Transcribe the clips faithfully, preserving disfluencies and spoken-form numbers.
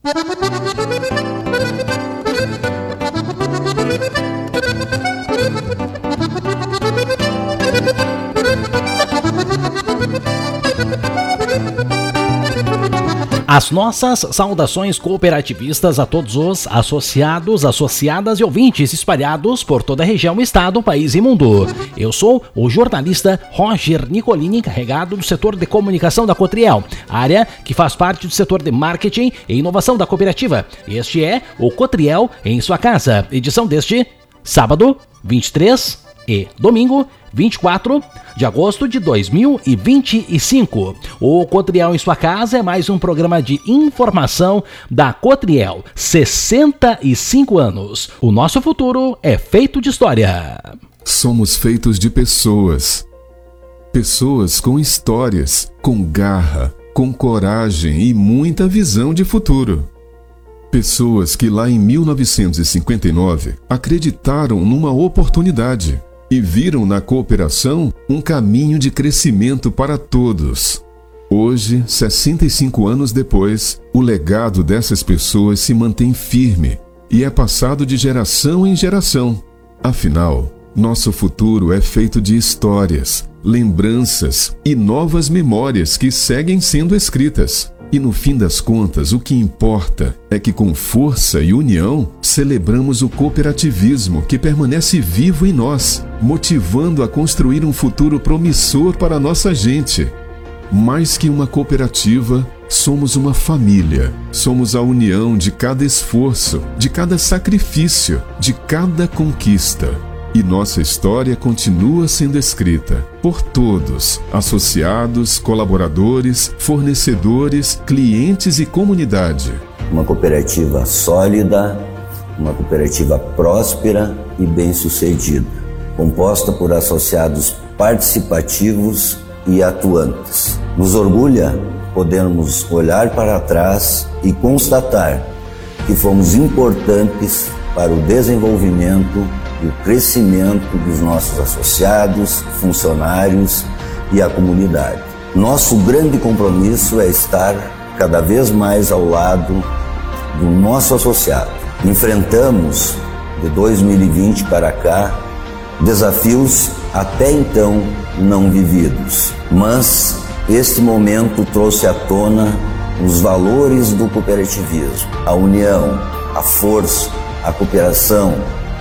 As nossas saudações cooperativistas a todos os associados, associadas e ouvintes espalhados por toda a região, estado, país e mundo. Eu sou o jornalista Roger Nicolini, encarregado do setor de comunicação da Cotriel, área que faz parte do setor de marketing e inovação da cooperativa. Este é o Cotriel em sua casa, edição deste sábado, vinte e três e domingo, vinte e quatro de agosto de dois mil e vinte e cinco. O Cotriel em sua casa é mais um programa de informação da Cotriel. sessenta e cinco anos. O nosso futuro é feito de história. Somos feitos de pessoas. Pessoas com histórias, com garra, com coragem e muita visão de futuro. Pessoas que lá em mil novecentos e cinquenta e nove acreditaram numa oportunidade e viram na cooperação um caminho de crescimento para todos. Hoje, sessenta e cinco anos depois, o legado dessas pessoas se mantém firme e é passado de geração em geração. Afinal, nosso futuro é feito de histórias, lembranças e novas memórias que seguem sendo escritas. E no fim das contas, o que importa é que com força e união celebramos o cooperativismo que permanece vivo em nós, motivando a construir um futuro promissor para a nossa gente. Mais que uma cooperativa, somos uma família. Somos a união de cada esforço, de cada sacrifício, de cada conquista. E nossa história continua sendo escrita por todos, associados, colaboradores, fornecedores, clientes e comunidade. Uma cooperativa sólida, uma cooperativa próspera e bem-sucedida, composta por associados participativos e atuantes. Nos orgulha podermos olhar para trás e constatar que fomos importantes para o desenvolvimento e o crescimento dos nossos associados, funcionários e a comunidade. Nosso grande compromisso é estar cada vez mais ao lado do nosso associado. Enfrentamos, de dois mil e vinte para cá, desafios até então não vividos, mas este momento trouxe à tona os valores do cooperativismo, a união, a força, a cooperação,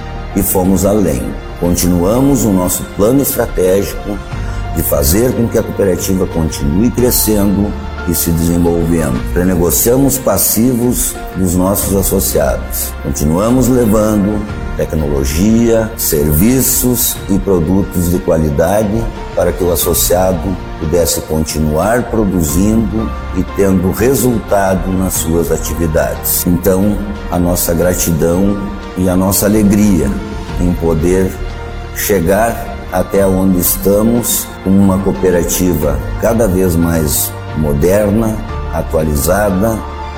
e fomos além. Continuamos o nosso plano estratégico de fazer com que a cooperativa continue crescendo e se desenvolvendo. Renegociamos passivos dos nossos associados. Continuamos levando tecnologia, serviços e produtos de qualidade para que o associado pudesse continuar produzindo e tendo resultado nas suas atividades. Então, a nossa gratidão e a nossa alegria em poder chegar até onde estamos com uma cooperativa cada vez mais moderna, atualizada,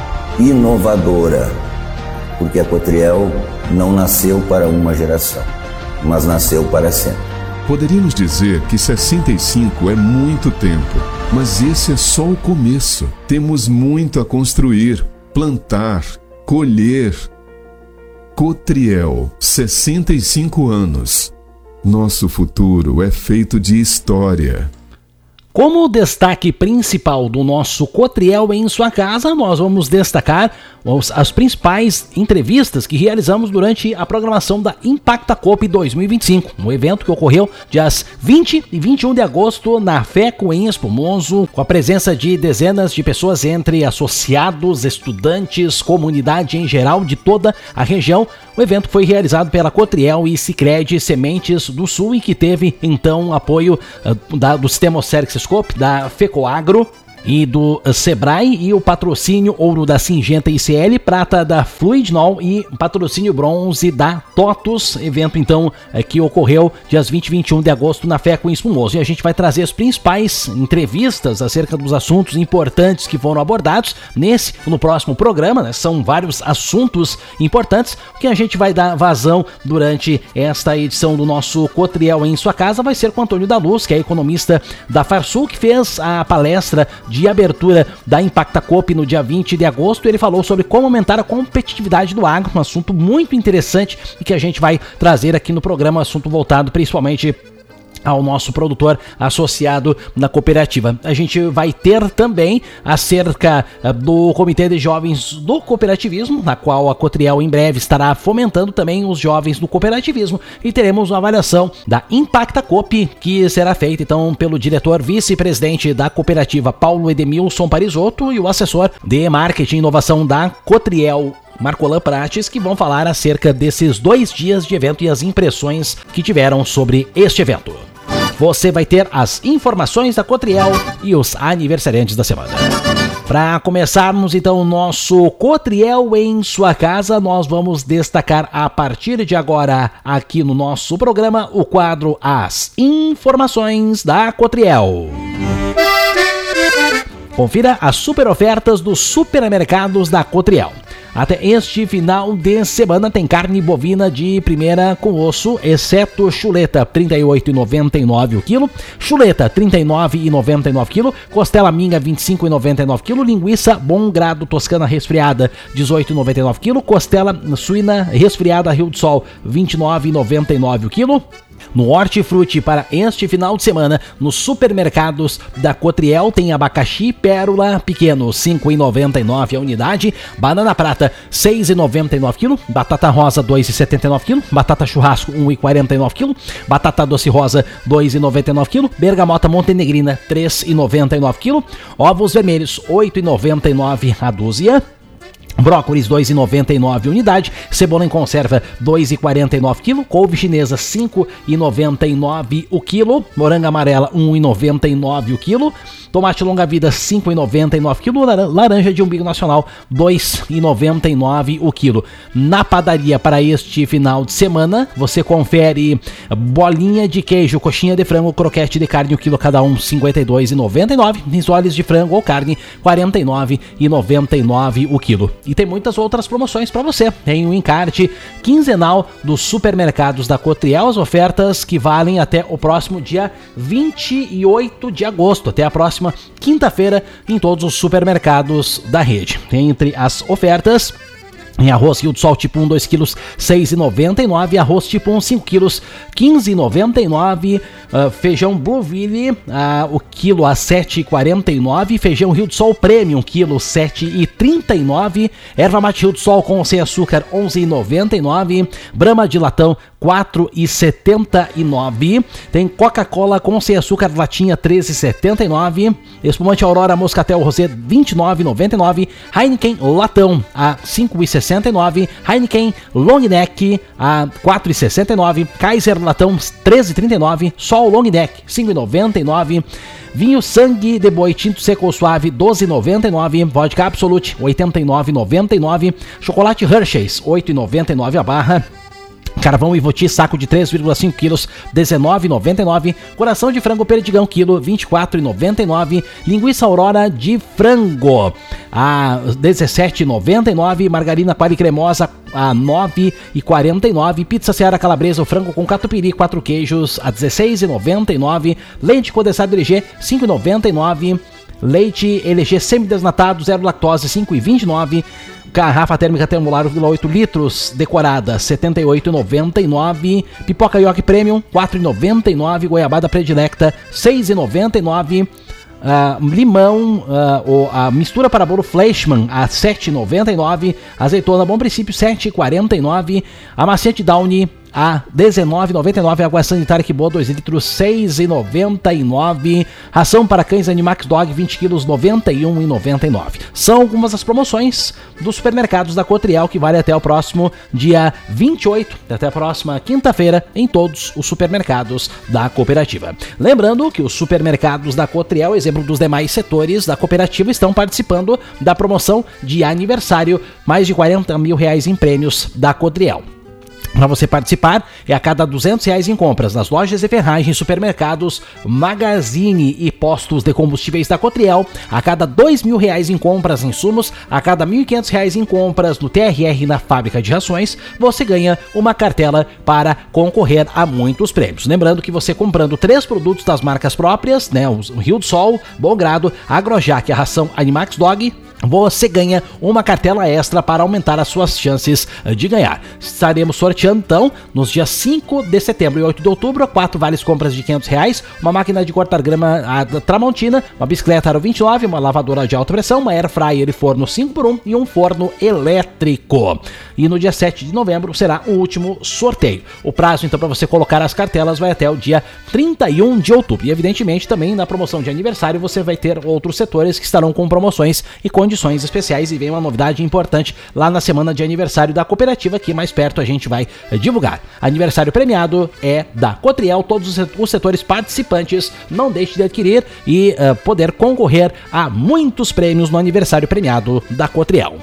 inovadora, porque a Cotriel não nasceu para uma geração, mas nasceu para sempre. Poderíamos dizer que sessenta e cinco é muito tempo, mas esse é só o começo. Temos muito a construir, plantar, colher. Cotriel, sessenta e cinco anos. Nosso futuro é feito de história. Como destaque principal do nosso Cotriel em sua casa, nós vamos destacar os, as principais entrevistas que realizamos durante a programação da Impacta Coop dois mil e vinte e cinco, um evento que ocorreu dias vinte e vinte e um de agosto na FECO em Espumoso, com a presença de dezenas de pessoas entre associados, estudantes, comunidade em geral de toda a região. O evento foi realizado pela Cotriel e Sicredi Sementes do Sul e que teve então apoio uh, da, do Sistema Ocerxescope, da FECOAGRO e do Sebrae, e o patrocínio ouro da Singenta I C L, prata da Fluidnol e patrocínio bronze da TOTUS, evento então que ocorreu dias vinte e vinte e um de agosto na FECO em Espumoso. E a gente vai trazer as principais entrevistas acerca dos assuntos importantes que foram abordados nesse no próximo programa, né? São vários assuntos importantes que a gente vai dar vazão durante esta edição do nosso Cotriel em sua casa. Vai ser com Antônio da Luz, que é economista da Farsul, que fez a palestra de de abertura da Impacta Coop no dia vinte de agosto. Ele falou sobre como aumentar a competitividade do agro, um assunto muito interessante e que a gente vai trazer aqui no programa, um assunto voltado principalmente ao nosso produtor associado na cooperativa. A gente vai ter também acerca do Comitê de Jovens do Cooperativismo, na qual a Cotriel em breve estará fomentando também os jovens do cooperativismo, e teremos uma avaliação da Impacta Coop, que será feita então pelo diretor vice-presidente da cooperativa, Paulo Edemilson Parisotto, e o assessor de marketing e inovação da Cotriel, Marcolan Prates, que vão falar acerca desses dois dias de evento e as impressões que tiveram sobre este evento. Você vai ter as informações da Cotriel e os aniversariantes da semana. Para começarmos então o nosso Cotriel em sua casa, nós vamos destacar a partir de agora aqui no nosso programa o quadro As Informações da Cotriel. Confira as super ofertas dos supermercados da Cotriel. Até este final de semana tem carne bovina de primeira com osso, exceto chuleta, trinta e oito reais e noventa e nove centavos o quilo, chuleta, trinta e nove reais e noventa e nove centavos o quilo, costela minga, vinte e cinco reais e noventa e nove centavos o quilo, linguiça bom grado toscana resfriada, dezoito reais e noventa e nove centavos o quilo, costela suína resfriada Rio do Sol, vinte e nove reais e noventa e nove centavos o quilo. No Hortifruti, para este final de semana, nos supermercados da Cotriel, tem abacaxi pérola pequeno, cinco reais e noventa e nove centavos a unidade, banana prata, seis reais e noventa e nove centavos quilo, batata rosa, dois reais e setenta e nove centavos quilo, batata churrasco, um real e quarenta e nove centavos quilo, batata doce rosa, dois reais e noventa e nove centavos quilo, bergamota montenegrina, três reais e noventa e nove centavos quilo, ovos vermelhos, oito reais e noventa e nove centavos a dúzia, brócolis dois reais e noventa e nove centavos unidade, cebola em conserva dois reais e quarenta e nove centavos quilo, couve chinesa cinco reais e noventa e nove centavos o quilo, moranga amarela um real e noventa e nove centavos o quilo, tomate longa vida cinco reais e noventa e nove centavos quilo, laranja de umbigo nacional dois reais e noventa e nove centavos o quilo. Na padaria para este final de semana, você confere bolinha de queijo, coxinha de frango, croquete de carne, o quilo cada um cinquenta e dois reais e noventa e nove centavos, risoles de frango ou carne quarenta e nove reais e noventa e nove centavos o quilo. E tem muitas outras promoções para você. Tem um encarte quinzenal dos supermercados da Cotriel, as ofertas que valem até o próximo dia vinte e oito de agosto, até a próxima quinta-feira, em todos os supermercados da rede. Entre as ofertas, em arroz Rio do Sol tipo um, dois quilos, seis reais e noventa e nove centavos, arroz tipo um, cinco quilos, quinze reais e noventa e nove centavos, uh, feijão Blueville, uh, o quilo a sete reais e quarenta e nove centavos, feijão Rio do Sol Premium, quilo sete reais e trinta e nove centavos, erva mate Rio do Sol com ou sem açúcar, onze reais e noventa e nove centavos, Brahma de latão, quatro reais e setenta e nove centavos, tem Coca-Cola com ou sem açúcar, latinha, treze reais e setenta e nove centavos, espumante Aurora Moscatel Rosé, vinte e nove reais e noventa e nove centavos, Heineken latão a cinco reais e sessenta e nove centavos, Heineken Long Neck a quatro reais e sessenta e nove centavos, Kaiser latão treze reais e trinta e nove centavos, Sol Long Neck cinco reais e noventa e nove centavos, vinho Sangue de Boi tinto seco ou suave doze reais e noventa e nove centavos, vodka Absolute oitenta e nove reais e noventa e nove centavos, chocolate Hershey's oito reais e noventa e nove centavos a barra, carvão Ivoti, saco de três vírgula cinco quilos, dezenove reais e noventa e nove centavos. Coração de frango perdigão, quilo, vinte e quatro reais e noventa e nove centavos. Linguiça Aurora de frango, a dezessete reais e noventa e nove centavos. Margarina Quali cremosa, a nove reais e quarenta e nove centavos. Pizza Seara Calabresa, o frango com catupiry, quatro queijos, a dezesseis reais e noventa e nove centavos. Leite condensado L G, cinco reais e noventa e nove centavos. Leite L G semidesnatado, zero lactose, cinco reais e vinte e nove centavos. Garrafa térmica termolar oito litros, decorada, setenta e oito reais e noventa e nove centavos. Pipoca Yoki Premium, quatro reais e noventa e nove centavos. Goiabada Predilecta, seis reais e noventa e nove centavos. Uh, limão, uh, a mistura para bolo Flashman a sete reais e noventa e nove centavos. Azeitona Bom Princípio, sete reais e quarenta e nove centavos. Amaciante Downy a dezenove reais e noventa e nove centavos. Água sanitária que boa, dois litros, seis reais e noventa e nove centavos. Ração para cães Animax Dog, vinte quilos, noventa e um reais e noventa e nove centavos. São algumas das promoções dos supermercados da Cotriel, que vale até o próximo dia vinte e oito, até a próxima quinta-feira, em todos os supermercados da cooperativa. Lembrando que os supermercados da Cotriel, exemplo dos demais setores da cooperativa, estão participando da promoção de aniversário, mais de quarenta mil reais em prêmios da Cotriel. Para você participar, é a cada duzentos reais em compras nas lojas e ferragens, supermercados, Magazine e postos de combustíveis da Cotriel, a cada dois mil reais em compras em insumos, a cada mil e quinhentos reais em compras no T R R na fábrica de rações, você ganha uma cartela para concorrer a muitos prêmios. Lembrando que você comprando três produtos das marcas próprias, né, o Rio do Sol, Bom Grado, Agrojac e a ração Animax Dog, você ganha uma cartela extra para aumentar as suas chances de ganhar. Estaremos sorteando então nos dias cinco de setembro e oito de outubro, quatro vales compras de quinhentos reais, uma máquina de cortar grama a Tramontina, uma bicicleta Aro vinte e nove, uma lavadora de alta pressão, uma air fryer e forno cinco por um e um forno elétrico. E no dia sete de novembro será o último sorteio. O prazo então para você colocar as cartelas vai até o dia trinta e um de outubro. E evidentemente também na promoção de aniversário você vai ter outros setores que estarão com promoções e condições especiais, e vem uma novidade importante lá na semana de aniversário da cooperativa, que mais perto a gente vai divulgar. Aniversário premiado é da Cotriel, todos os setores participantes, não deixe de adquirir e uh, poder concorrer a muitos prêmios no aniversário premiado da Cotriel.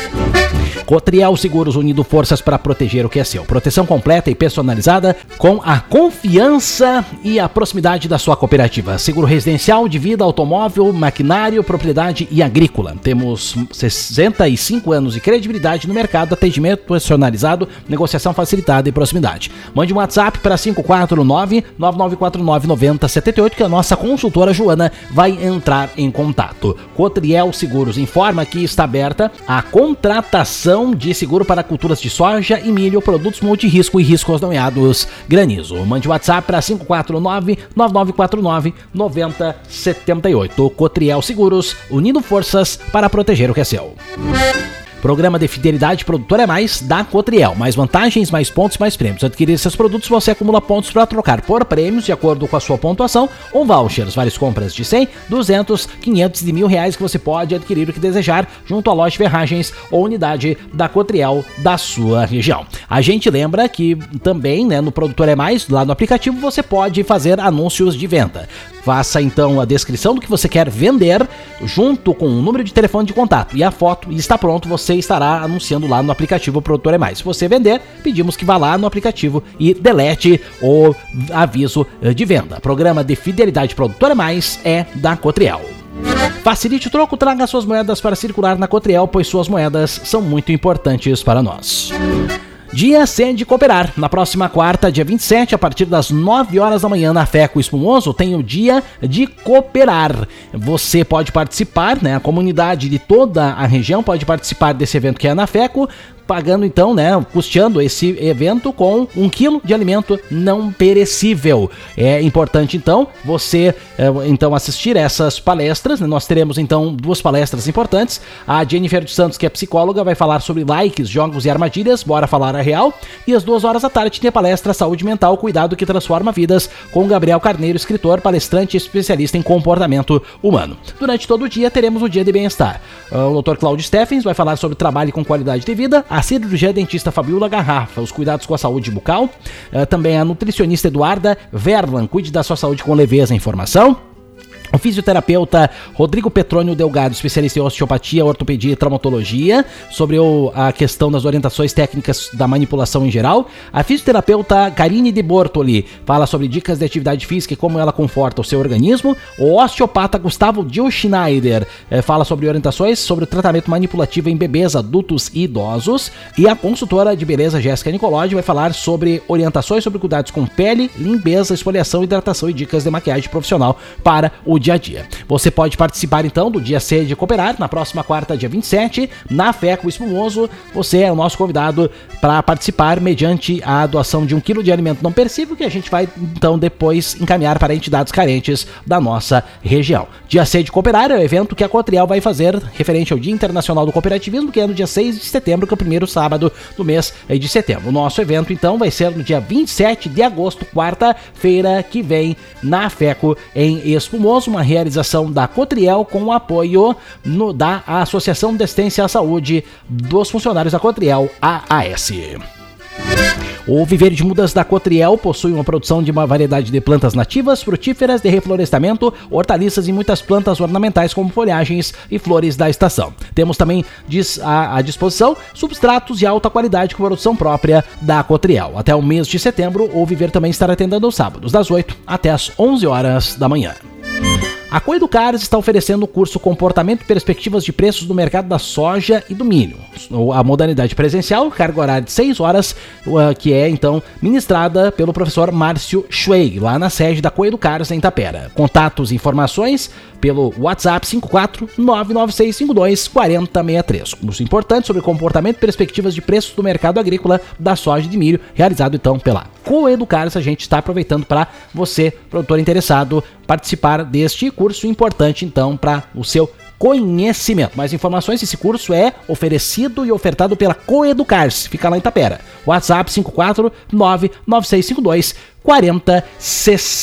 Cotriel Seguros, unindo forças para proteger o que é seu. Proteção completa e personalizada com a confiança e a proximidade da sua cooperativa. Seguro residencial, de vida, automóvel, maquinário, propriedade e agrícola. Temos sessenta e cinco anos de credibilidade no mercado, atendimento personalizado, negociação facilitada e proximidade. Mande um WhatsApp para cinco quatro nove, nove nove quatro nove, nove zero sete oito que a nossa consultora Joana vai entrar em contato. Cotriel Seguros informa que está aberta a contratação de seguro para culturas de soja e milho, produtos multirrisco e riscos nomeados granizo. Mande o WhatsApp para cinco quatro nove, nove nove quatro nove, nove zero sete oito. Cotriel Seguros, unindo forças para proteger o que é seu. Programa de Fidelidade Produtor é Mais da Cotriel. Mais vantagens, mais pontos, mais prêmios. Adquirir seus produtos, você acumula pontos para trocar por prêmios de acordo com a sua pontuação ou vouchers. Várias compras de cem, duzentos, quinhentos e mil reais que você pode adquirir o que desejar junto à loja de ferragens ou unidade da Cotriel da sua região. A gente lembra que também, né, no Produtor é Mais, lá no aplicativo, você pode fazer anúncios de venda. Faça então a descrição do que você quer vender junto com o número de telefone de contato e a foto, e está pronto, você estará anunciando lá no aplicativo Produtor é Mais. Se você vender, pedimos que vá lá no aplicativo e delete o aviso de venda. Programa de Fidelidade Produtor é Mais é da Cotriel. Facilite o troco, traga suas moedas para circular na Cotriel, pois suas moedas são muito importantes para nós. Dia C de Cooperar. Na próxima quarta, dia vinte e sete, a partir das nove horas da manhã, na Feco Espumoso, tem o Dia de Cooperar. Você pode participar, né? A comunidade de toda a região pode participar desse evento que é na Feco, pagando então, né, custeando esse evento com um quilo de alimento não perecível. É importante então você é, então assistir essas palestras, né? Nós teremos então duas palestras importantes. A Jennifer dos Santos, que é psicóloga, vai falar sobre likes, jogos e armadilhas, bora falar a real. E às duas horas da tarde tem a palestra Saúde Mental, Cuidado que Transforma Vidas, com Gabriel Carneiro, escritor, palestrante e especialista em comportamento humano. Durante todo o dia teremos o Dia de Bem-Estar. O doutor Cláudio Steffens vai falar sobre trabalho com qualidade de vida, a cirurgia dentista Fabiola Garrafa, os cuidados com a saúde bucal, uh, também a nutricionista Eduarda Verlan, cuide da sua saúde com leveza e informação. O fisioterapeuta Rodrigo Petrônio Delgado, especialista em osteopatia, ortopedia e traumatologia, sobre o, a questão das orientações técnicas da manipulação em geral. A fisioterapeuta Karine de Bortoli fala sobre dicas de atividade física e como ela conforta o seu organismo. O osteopata Gustavo Gil Schneider eh, fala sobre orientações sobre o tratamento manipulativo em bebês, adultos e idosos. E a consultora de beleza Jéssica Nicolodi vai falar sobre orientações sobre cuidados com pele, limpeza, esfoliação, hidratação e dicas de maquiagem profissional para o dia a dia. Você pode participar então do Dia C de Cooperar na próxima quarta, dia vinte e sete, na Feco Espumoso. Você é o nosso convidado para participar mediante a doação de um quilo de alimento não perecível, que a gente vai então depois encaminhar para entidades carentes da nossa região. Dia C de Cooperar é o evento que a Cotriel vai fazer referente ao Dia Internacional do Cooperativismo, que é no dia seis de setembro, que é o primeiro sábado do mês de setembro. O nosso evento então vai ser no dia vinte e sete de agosto, quarta-feira que vem, na Feco em Espumoso, uma realização da Cotriel com o apoio no, da Associação de Assistência à Saúde dos funcionários da Cotriel, A A S. O viveiro de mudas da Cotriel possui uma produção de uma variedade de plantas nativas, frutíferas, de reflorestamento, hortaliças e muitas plantas ornamentais como folhagens e flores da estação. Temos também à disposição substratos de alta qualidade com produção própria da Cotriel. Até o mês de setembro, o viveiro também estará atendendo aos sábados, das oito até as onze horas da manhã. A Coeducares está oferecendo o curso Comportamento e Perspectivas de Preços no Mercado da Soja e do Milho. A modalidade presencial, carga horária de seis horas, que é então ministrada pelo professor Márcio Schweig, lá na sede da Coeducares em Itapera. Contatos e informações pelo WhatsApp cinco quatro nove nove seis cinco dois quatro zero seis três. Curso importante sobre comportamento e perspectivas de preços do mercado agrícola da soja e de milho, realizado então pela Coeducares. A gente está aproveitando para você, produtor interessado, participar deste curso importante então para o seu conhecimento. Mais informações, esse curso é oferecido e ofertado pela Coeducares, fica lá em Itapera. WhatsApp cinco quatro nove nove seis cinco dois quatro zero seis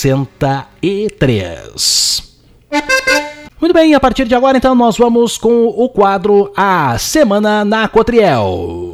três. Muito bem, a partir de agora então nós vamos com o quadro A Semana na Cotriel.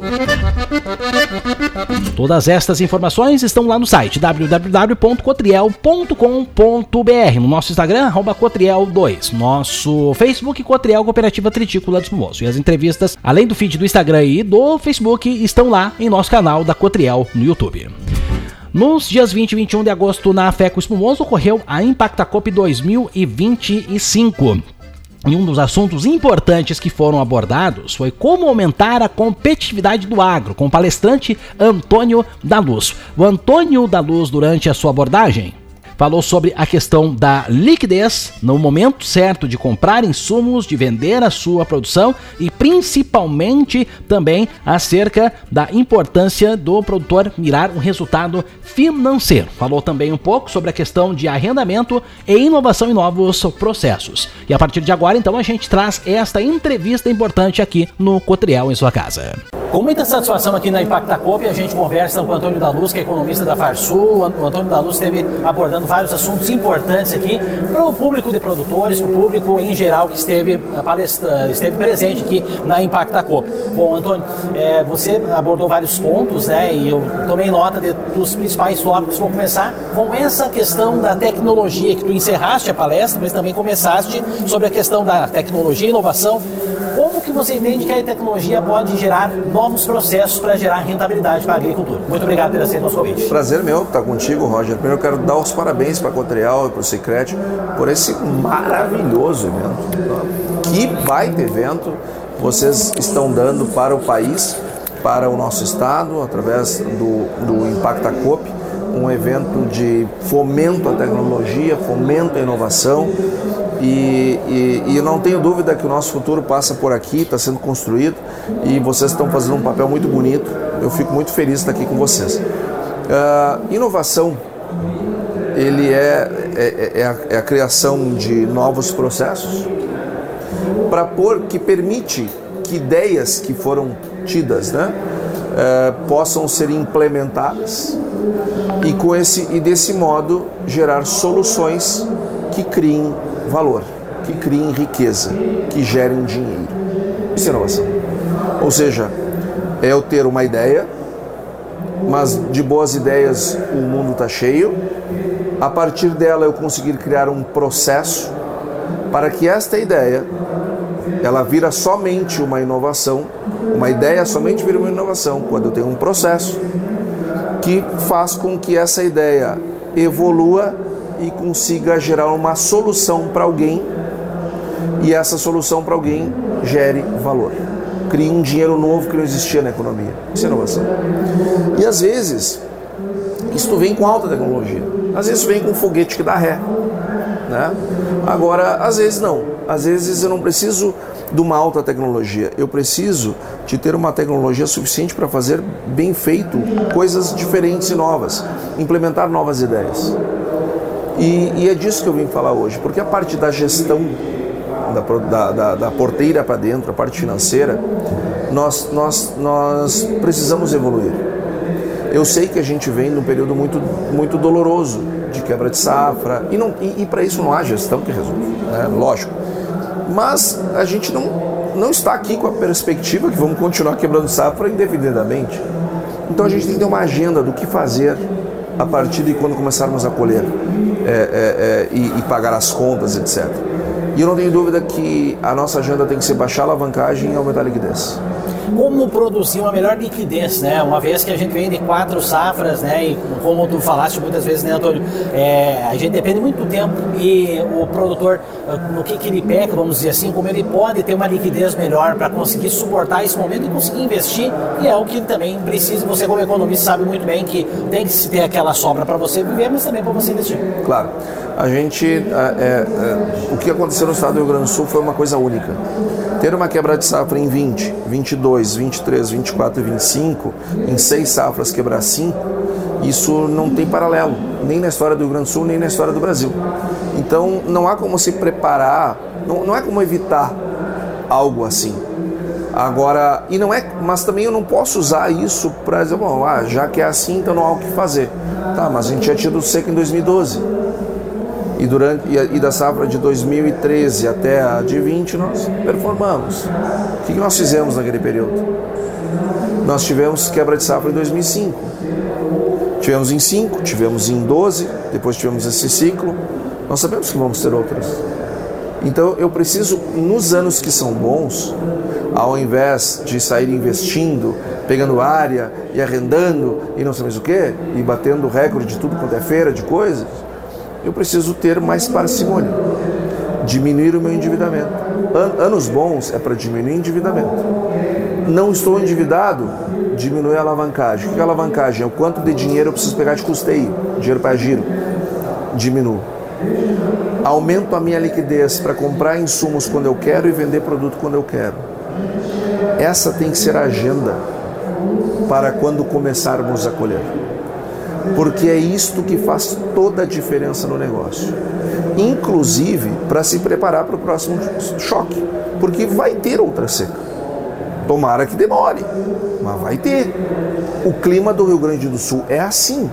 Todas estas informações estão lá no site w w w ponto cotriel ponto com ponto b r, no nosso Instagram, arroba cotriel dois, nosso Facebook, Cotriel Cooperativa Tritícola do Espumoso. E as entrevistas, além do feed do Instagram e do Facebook, estão lá em nosso canal da Cotriel no YouTube. Nos dias vinte e vinte e um de agosto, na FECO Espumoso, ocorreu a ImpactaCoop dois mil e vinte e cinco. E um dos assuntos importantes que foram abordados foi como aumentar a competitividade do agro, com o palestrante Antônio da Luz. O Antônio da Luz, durante a sua abordagem, falou sobre a questão da liquidez no momento certo de comprar insumos, de vender a sua produção e principalmente também acerca da importância do produtor mirar um resultado financeiro. Falou também um pouco sobre a questão de arrendamento e inovação em novos processos. E a partir de agora, então, a gente traz esta entrevista importante aqui no Cotriel em sua casa. Com muita satisfação aqui na ImpactaCoop, a gente conversa com o Antônio da Luz, que é economista da Farsul. O Antônio da Luz esteve abordando vários assuntos importantes aqui para o público de produtores, para o público em geral que esteve, palestra, esteve presente aqui na ImpactaCoop. Bom, Antônio, é, você abordou vários pontos, né, e eu tomei nota de, dos principais tópicos. Vamos começar com essa questão da tecnologia, que tu encerraste a palestra, mas também começaste sobre a questão da tecnologia e inovação. Como que você entende que a tecnologia pode gerar novos processos para gerar rentabilidade para a agricultura? Muito obrigado por aceito o nosso convite. Prazer meu estar contigo, Roger. Primeiro eu quero dar os parabéns para a Cotriel e para o Sicredi por esse maravilhoso evento. Que baita evento vocês estão dando para o país, para o nosso estado, através do, do ImpactaCoop, um evento de fomento à tecnologia, fomento à inovação. E, e, e eu não tenho dúvida que o nosso futuro passa por aqui, está sendo construído e vocês estão fazendo um papel muito bonito. Eu fico muito feliz de estar aqui com vocês. Uh, inovação, ele é, é, é, a, é a criação de novos processos para pôr, que permite que ideias que foram tidas, né, uh, possam ser implementadas e, com esse, e desse modo gerar soluções que criem valor, que criem riqueza, que gerem dinheiro. Isso é inovação. Ou seja, é eu ter uma ideia, mas de boas ideias o mundo está cheio. A partir dela eu conseguir criar um processo para que esta ideia ela vira somente uma inovação. Uma ideia somente vira uma inovação quando eu tenho um processo que faz com que essa ideia evolua e consiga gerar uma solução para alguém e essa solução para alguém gere valor. Crie um dinheiro novo que não existia na economia. Isso é inovação. E às vezes, isso vem com alta tecnologia. Às vezes vem com um foguete que dá ré. Né? Agora, às vezes não. Às vezes eu não preciso de uma alta tecnologia. Eu preciso de ter uma tecnologia suficiente para fazer bem feito coisas diferentes e novas. Implementar novas ideias. E, e é disso que eu vim falar hoje, porque a parte da gestão, da, da, da porteira para dentro, a parte financeira, nós, nós, nós precisamos evoluir. Eu sei que a gente vem num período muito, muito doloroso de quebra de safra, e, não, e, e para isso não há gestão que resolve, né? Lógico. Mas a gente não, não está aqui com a perspectiva que vamos continuar quebrando safra indefinidamente. Então a gente tem que ter uma agenda do que fazer a partir de quando começarmos a colher é, é, é, e, e pagar as contas, etcétera. E eu não tenho dúvida que a nossa agenda tem que ser baixar a alavancagem e aumentar a liquidez. Como produzir uma melhor liquidez, né? Uma vez que a gente vem de quatro safras, né? E como tu falaste muitas vezes, né, Antônio? É, a gente depende muito do tempo e o produtor, no que, que ele peca, vamos dizer assim, como ele pode ter uma liquidez melhor para conseguir suportar esse momento e conseguir investir, e é o que também precisa. Você, como economista, sabe muito bem que tem que se ter aquela sobra para você viver, mas também para você investir. Claro. A gente, é, é, o que aconteceu no estado do Rio Grande do Sul foi uma coisa única. Ter uma quebra de safra em vinte, vinte e dois, vinte e três, vinte e quatro e vinte e cinco, em seis safras quebrar cinco, isso não tem paralelo, nem na história do Rio Grande do Sul, nem na história do Brasil. Então não há como se preparar, não, não é como evitar algo assim. Agora, e não é, mas também eu não posso usar isso para dizer, bom, ah, já que é assim, então não há o que fazer. Tá, mas a gente tinha tido seca em dois mil e doze. E, durante, e, e da safra de dois mil e treze até a de vinte nós performamos. O que, que nós fizemos naquele período? Nós tivemos quebra de safra em dois mil e cinco. Tivemos em cinco, tivemos em doze, depois tivemos esse ciclo. Nós sabemos que vamos ter outras. Então eu preciso, nos anos que são bons, ao invés de sair investindo, pegando área e arrendando e não sei mais o que, e batendo recorde de tudo quanto é feira de coisas, eu preciso ter mais parcimônia, diminuir o meu endividamento. An- anos bons é para diminuir o endividamento. Não estou endividado, diminui a alavancagem. O que é alavancagem? É o quanto de dinheiro eu preciso pegar de custeio, dinheiro para giro. Diminuo. Aumento a minha liquidez para comprar insumos quando eu quero e vender produto quando eu quero. Essa tem que ser a agenda para quando começarmos a colher. Porque é isto que faz toda a diferença no negócio. Inclusive para se preparar para o próximo choque. Porque vai ter outra seca. Tomara que demore, mas vai ter. O clima do Rio Grande do Sul é assim.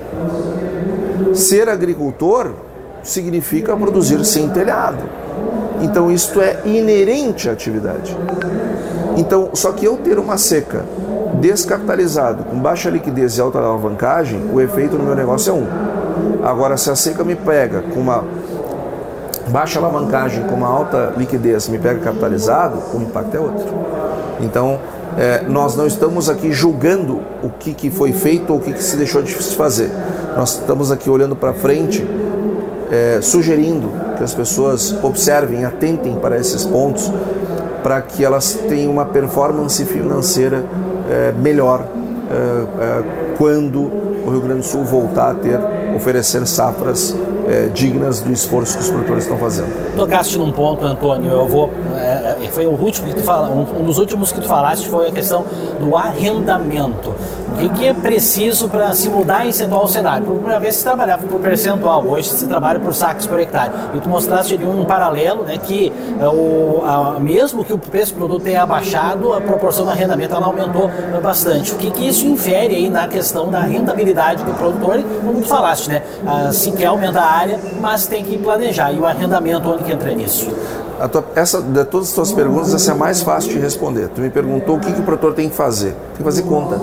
Ser agricultor significa produzir sem telhado. Então isto é inerente à atividade. Então, só que eu ter uma seca descapitalizado, com baixa liquidez e alta alavancagem, o efeito no meu negócio é um. Agora, se a seca me pega com uma baixa alavancagem, com uma alta liquidez, me pega capitalizado, o impacto é outro. Então, é, nós não estamos aqui julgando o que, que foi feito ou o que, que se deixou de se fazer. Nós estamos aqui olhando para frente, é, sugerindo que as pessoas observem, atentem para esses pontos, para que elas tenham uma performance financeira é, melhor é, é, quando o Rio Grande do Sul voltar a ter, oferecer safras é, dignas do esforço que os produtores estão fazendo. Tocaste num ponto, Antônio, eu vou, é, foi o último que tu fala, um, um dos últimos que tu falaste foi a questão do arrendamento. O que, que é preciso para se mudar esse atual cenário? Por primeira vez você trabalhava por percentual, hoje você trabalha por sacos por hectare. E tu mostraste de um paralelo, né, que é, o, a, mesmo que o preço do produto tenha abaixado, a proporção do arrendamento ela aumentou bastante. O que, que isso infere aí na questão da rentabilidade do produtor? E como tu falaste, né, ah, se quer aumentar a área, mas tem que planejar. E o arrendamento, onde que entra nisso? A tua, essa, de todas as tuas perguntas, essa é a mais fácil de responder. Tu me perguntou o que, que o produtor tem que fazer. Tem que fazer conta.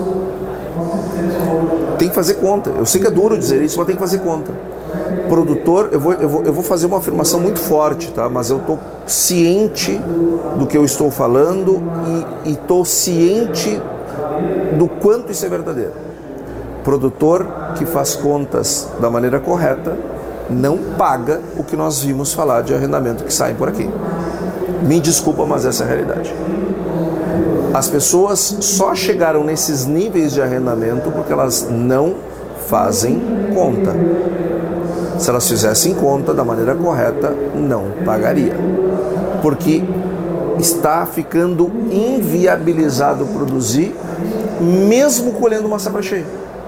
Tem que fazer conta. Eu sei que é duro dizer isso, mas tem que fazer conta. Produtor, eu vou, eu vou, eu vou fazer uma afirmação muito forte, tá? Mas eu estou ciente do que eu estou falando e estou ciente do quanto isso é verdadeiro. Produtor que faz contas da maneira correta não paga o que nós vimos falar de arrendamento que saem por aqui. Me desculpa, mas essa é a realidade. As pessoas só chegaram nesses níveis de arrendamento porque elas não fazem conta. Se elas fizessem conta da maneira correta, não pagaria. Porque está ficando inviabilizado produzir, mesmo colhendo uma safra cheia.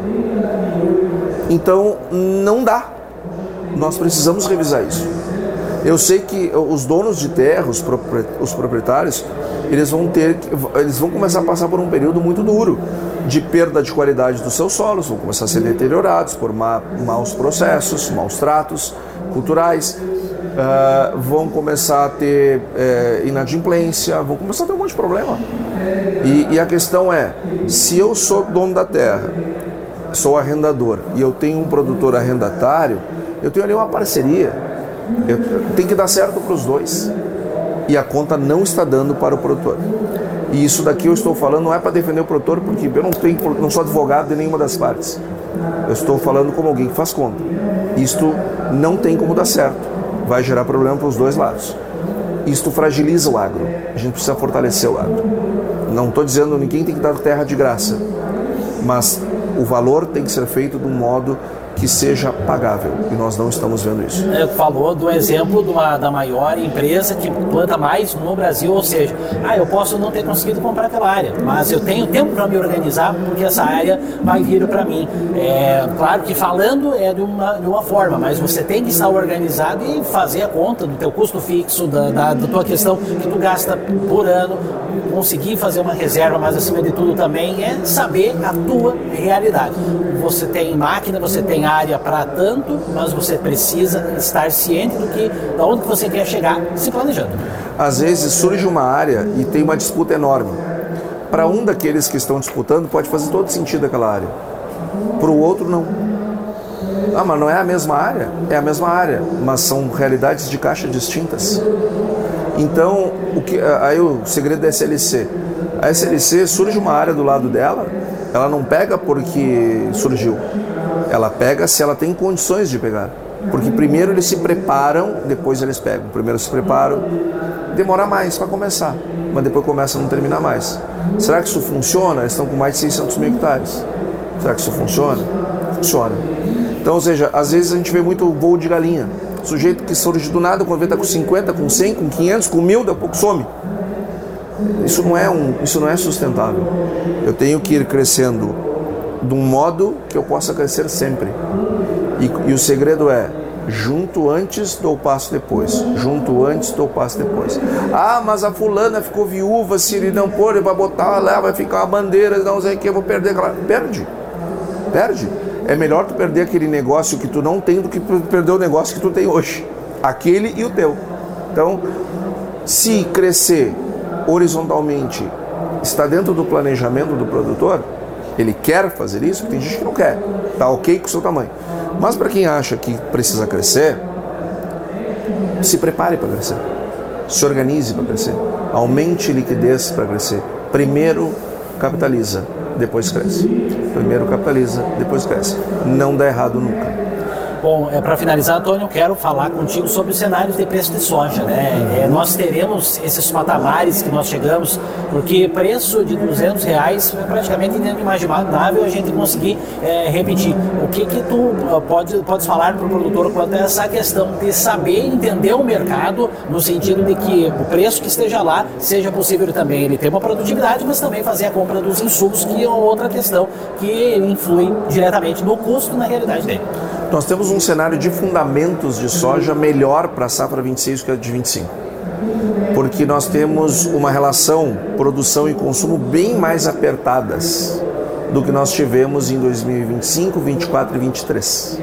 Então, não dá. Nós precisamos revisar isso. Eu sei que os donos de terra, os proprietários, eles vão ter, eles vão começar a passar por um período muito duro de perda de qualidade dos seus solos, vão começar a ser deteriorados por ma, maus processos, maus tratos culturais, uh, vão começar a ter uh, inadimplência, vão começar a ter um monte de problema. E, e a questão é, se eu sou dono da terra, sou arrendador e eu tenho um produtor arrendatário, eu tenho ali uma parceria, eu, tem que dar certo para os dois. E a conta não está dando para o produtor. E isso daqui eu estou falando não é para defender o produtor, porque eu não, tenho, não sou advogado de nenhuma das partes. Eu estou falando como alguém que faz conta. Isto não tem como dar certo. Vai gerar problema para os dois lados. Isto fragiliza o agro. A gente precisa fortalecer o agro. Não estou dizendo que ninguém tem que dar terra de graça, mas o valor tem que ser feito de um modo que seja pagável, e nós não estamos vendo isso. É, falou do exemplo de uma, da maior empresa que planta mais no Brasil, ou seja, ah, eu posso não ter conseguido comprar aquela área, mas eu tenho tempo para me organizar porque essa área vai vir para mim. É, claro que falando é de uma, de uma forma, mas você tem que estar organizado e fazer a conta do teu custo fixo, da, da, da tua questão que tu gasta por ano, conseguir fazer uma reserva, mas acima de tudo também é saber a tua realidade. Você tem máquina, você tem área para tanto, mas você precisa estar ciente do que, da onde você quer chegar, se planejando. Às vezes surge uma área e tem uma disputa enorme. Para um daqueles que estão disputando pode fazer todo sentido aquela área. Para o outro não. Ah, mas não é a mesma área? É a mesma área, mas são realidades de caixa distintas. Então, o que, aí o segredo da S L C. A S L C surge uma área do lado dela, ela não pega porque surgiu. Ela pega se ela tem condições de pegar. Porque primeiro eles se preparam, depois eles pegam. Primeiro se preparam, demora mais para começar, mas depois começa a não terminar mais. Será que isso funciona? Eles estão com mais de seiscentos mil hectares. Será que isso funciona? Funciona. Então, ou seja, às vezes a gente vê muito voo de galinha. Sujeito que surge do nada, quando vê está com cinquenta, com cem, com quinhentos, com mil, daqui a pouco some. Isso não é, um, isso não é sustentável. Eu tenho que ir crescendo de um modo que eu possa crescer sempre. E, e o segredo é, junto antes, dou passo depois. Junto antes, dou passo depois. Ah, mas a fulana ficou viúva, se ele não pôr, ele vai botar lá, vai ficar uma bandeira, não sei o que, eu vou perder. Perde. Perde. É melhor tu perder aquele negócio que tu não tem do que perder o negócio que tu tem hoje. Aquele e o teu. Então, se crescer horizontalmente está dentro do planejamento do produtor, ele quer fazer isso, tem gente que não quer, tá ok com o seu tamanho. Mas para quem acha que precisa crescer, se prepare para crescer, se organize para crescer, aumente liquidez para crescer. Primeiro capitaliza, depois cresce. Primeiro capitaliza, depois cresce. Não dá errado nunca. Bom, é, para finalizar, Antônio, eu quero falar contigo sobre os cenários de preço de soja, né? É, nós teremos esses patamares que nós chegamos, porque preço de duzentos reais é praticamente inimaginável a gente conseguir é, repetir. O que que tu uh, pode, podes falar para o produtor quanto a essa questão de saber entender o mercado, no sentido de que o preço que esteja lá seja possível também ele ter uma produtividade, mas também fazer a compra dos insumos, que é outra questão que influi diretamente no custo na realidade dele. Nós temos um cenário de fundamentos de soja melhor para a safra vinte e seis do que a de vinte e cinco. Porque nós temos uma relação produção e consumo bem mais apertadas do que nós tivemos em dois mil e vinte e cinco, vinte e quatro e vinte e três.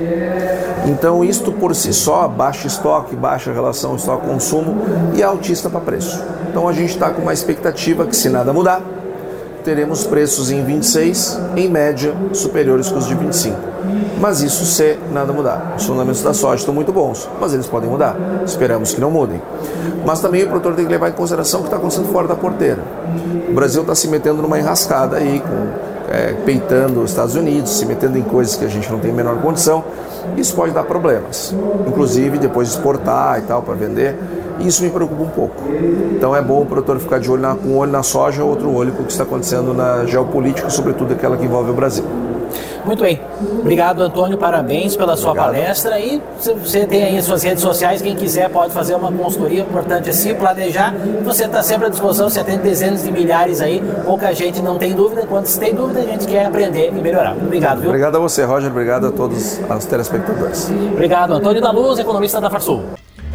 Então, isto por si só, baixa estoque, baixa relação estoque-consumo e altista para preço. Então, a gente está com uma expectativa que, se nada mudar, teremos preços em vinte e seis, em média, superiores que os de vinte e cinco. Mas isso se nada mudar. Os fundamentos da soja estão muito bons, mas eles podem mudar. Esperamos que não mudem. Mas também o produtor tem que levar em consideração o que está acontecendo fora da porteira. O Brasil está se metendo numa enrascada aí, com, é, peitando os Estados Unidos, se metendo em coisas que a gente não tem a menor condição. Isso pode dar problemas. Inclusive, depois exportar e tal, para vender. Isso me preocupa um pouco. Então é bom o produtor ficar de olho na, com um olho na soja, outro olho com o que está acontecendo na geopolítica, sobretudo aquela que envolve o Brasil. Muito bem. Obrigado, Antônio. Parabéns pela sua Obrigado. palestra. E você tem aí suas redes sociais. Quem quiser pode fazer uma consultoria. O importante é se planejar. Você está sempre à disposição. Você tem dezenas de milhares aí. Pouca gente não tem dúvida. Quando se tem dúvida, a gente quer aprender e melhorar. Obrigado, viu? Obrigado a você, Roger. Obrigado a todos os telespectadores. Obrigado, Antônio da Luz, economista da Farsul.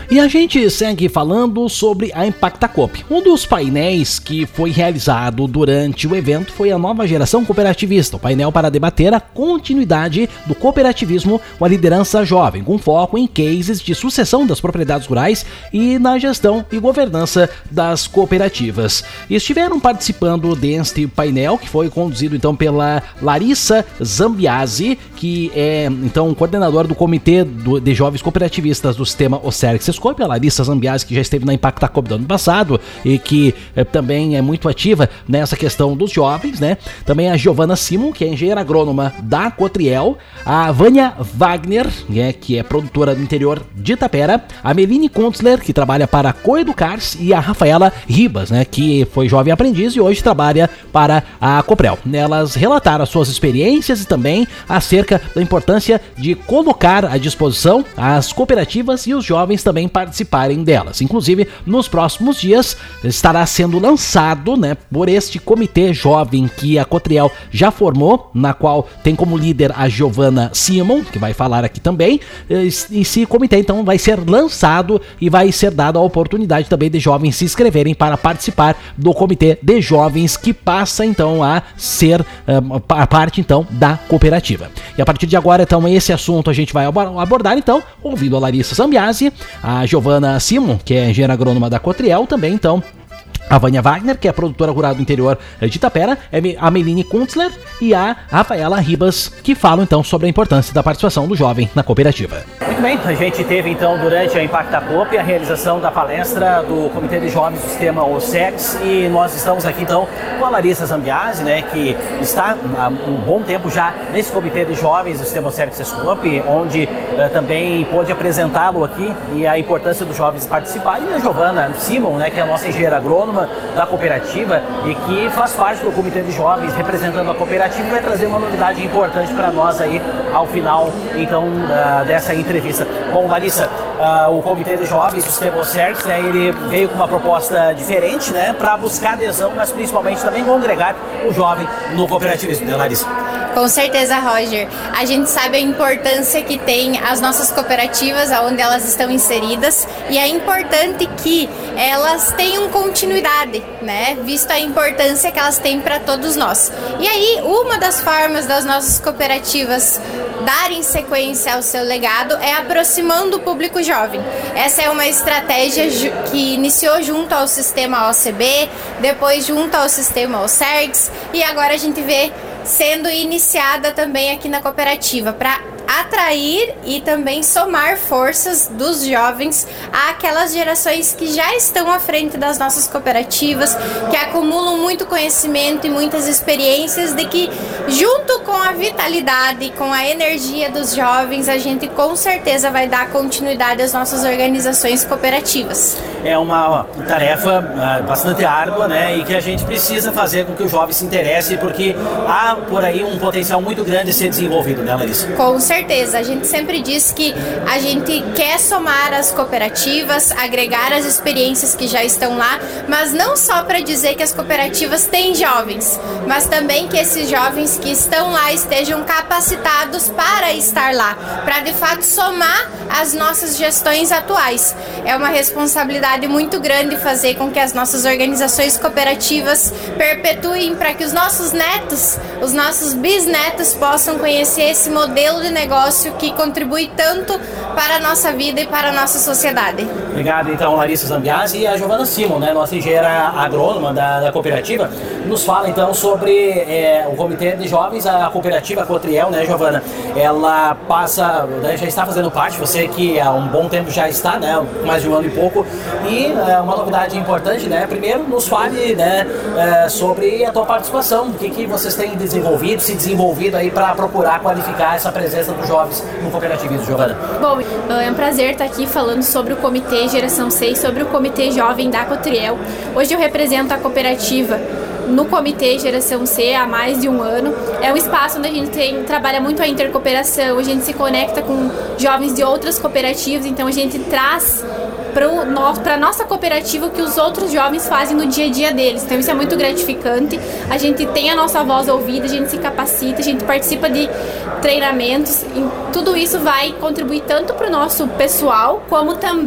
E a gente segue falando sobre a ImpactaCoop. Um dos painéis que foi realizado durante o evento foi a nova geração cooperativista, o painel para debater a continuidade do cooperativismo com a liderança jovem, com foco em cases de sucessão das propriedades rurais e na gestão e governança das cooperativas. Estiveram participando deste painel, que foi conduzido então pela Larissa Zambiasi, que é então coordenadora do Comitê de Jovens Cooperativistas do Sistema OCERX. A Larissa Zambiasi, que já esteve na ImpactaCoop do ano passado e que eh, também é muito ativa nessa questão dos jovens, né? Também a Giovana Simon, que é engenheira agrônoma da Cotriel, a Vânia Wagner, né, que é produtora do interior de Itapera, a Meline Kuntzler, que trabalha para a Coeducars, e a Rafaela Ribas, né, que foi jovem aprendiz e hoje trabalha para a Coprel. Elas relataram as suas experiências e também acerca da importância de colocar à disposição as cooperativas e os jovens também participarem delas. Inclusive, nos próximos dias estará sendo lançado, né, por este comitê jovem que a Cotriel já formou, na qual tem como líder a Giovana Simon, que vai falar aqui também. E esse comitê então vai ser lançado e vai ser dada a oportunidade também de jovens se inscreverem para participar do comitê de jovens, que passa então a ser um, a parte então da cooperativa. E a partir de agora então esse assunto a gente vai abordar então ouvindo a Larissa Zambiasi, a Giovana Simon, que é engenheira agrônoma da Cotriel, também então a Vânia Wagner, que é produtora rural do interior de Itapera, a Meline Kuntzler e a Rafaela Ribas, que falam então sobre a importância da participação do jovem na cooperativa. Muito bem, a gente teve então durante a ImpactaCoop a realização da palestra do Comitê de Jovens do Sistema OCERX, e nós estamos aqui então com a Larissa Zambiasi, né, que está há um bom tempo já nesse Comitê de Jovens do Sistema OCERX-Escope, onde uh, também pôde apresentá-lo aqui e a importância dos jovens participarem, e a Giovana Simon, né, que é a nossa engenheira agrônoma da cooperativa e que faz parte do Comitê de Jovens representando a cooperativa, e vai trazer uma novidade importante para nós aí ao final então uh, dessa entrevista. Bom, Larissa, uh, o Comitê de Jovens do Sistema OCERX, né, ele veio com uma proposta diferente, né, para buscar adesão, mas principalmente também congregar o jovem no cooperativismo, né, Larissa? Com certeza, Roger. A gente sabe a importância que tem as nossas cooperativas, onde elas estão inseridas, e é importante que elas tenham continuidade, né? Visto a importância que elas têm para todos nós. E aí, uma das formas das nossas cooperativas darem sequência ao seu legado é aproximando o público jovem. Essa é uma estratégia que iniciou junto ao sistema O C B, depois junto ao sistema OCERX, e agora a gente vê sendo iniciada também aqui na cooperativa, para atrair e também somar forças dos jovens àquelas gerações que já estão à frente das nossas cooperativas, que acumulam muito conhecimento e muitas experiências, de que junto com a vitalidade, com a energia dos jovens, a gente com certeza vai dar continuidade às nossas organizações cooperativas. É uma tarefa uh, bastante árdua, né, e que a gente precisa fazer com que o jovem se interesse, porque há por aí um potencial muito grande a ser desenvolvido, né, Larissa? Com certeza. certeza, a gente sempre diz que a gente quer somar as cooperativas, agregar as experiências que já estão lá, mas não só para dizer que as cooperativas têm jovens, mas também que esses jovens que estão lá estejam capacitados para estar lá, para de fato somar as nossas gestões atuais. É uma responsabilidade muito grande fazer com que as nossas organizações cooperativas perpetuem, para que os nossos netos, os nossos bisnetos possam conhecer esse modelo de negócio que contribui tanto para a nossa vida e para a nossa sociedade. Obrigado, então, Larissa Zambiasi, e a Giovana Simon, né, nossa engenheira agrônoma da, da cooperativa, nos fala então sobre é, o Comitê de Jovens, a cooperativa Cotriel, né, Giovana? Ela passa, né, já está fazendo parte, você que há um bom tempo já está, né, mais de um ano e pouco, e é, uma novidade importante, né, primeiro nos fale, né, é, sobre a tua participação, o que, que vocês têm desenvolvido, se desenvolvido aí para procurar qualificar essa presença dos jovens no cooperativismo, Giovana. Bom, é um prazer estar aqui falando sobre o Comitê Geração seis, sobre o Comitê Jovem da Cotriel. Hoje eu represento a cooperativa no Comitê Geração C há mais de um ano. É um espaço onde a gente tem, trabalha muito a intercooperação, a gente se conecta com jovens de outras cooperativas, então a gente traz para a nossa cooperativa o que os outros jovens fazem no dia a dia deles. Então isso é muito gratificante. A gente tem a nossa voz ouvida, a gente se capacita, a gente participa de treinamentos, e tudo isso vai contribuir tanto para o nosso pessoal, como também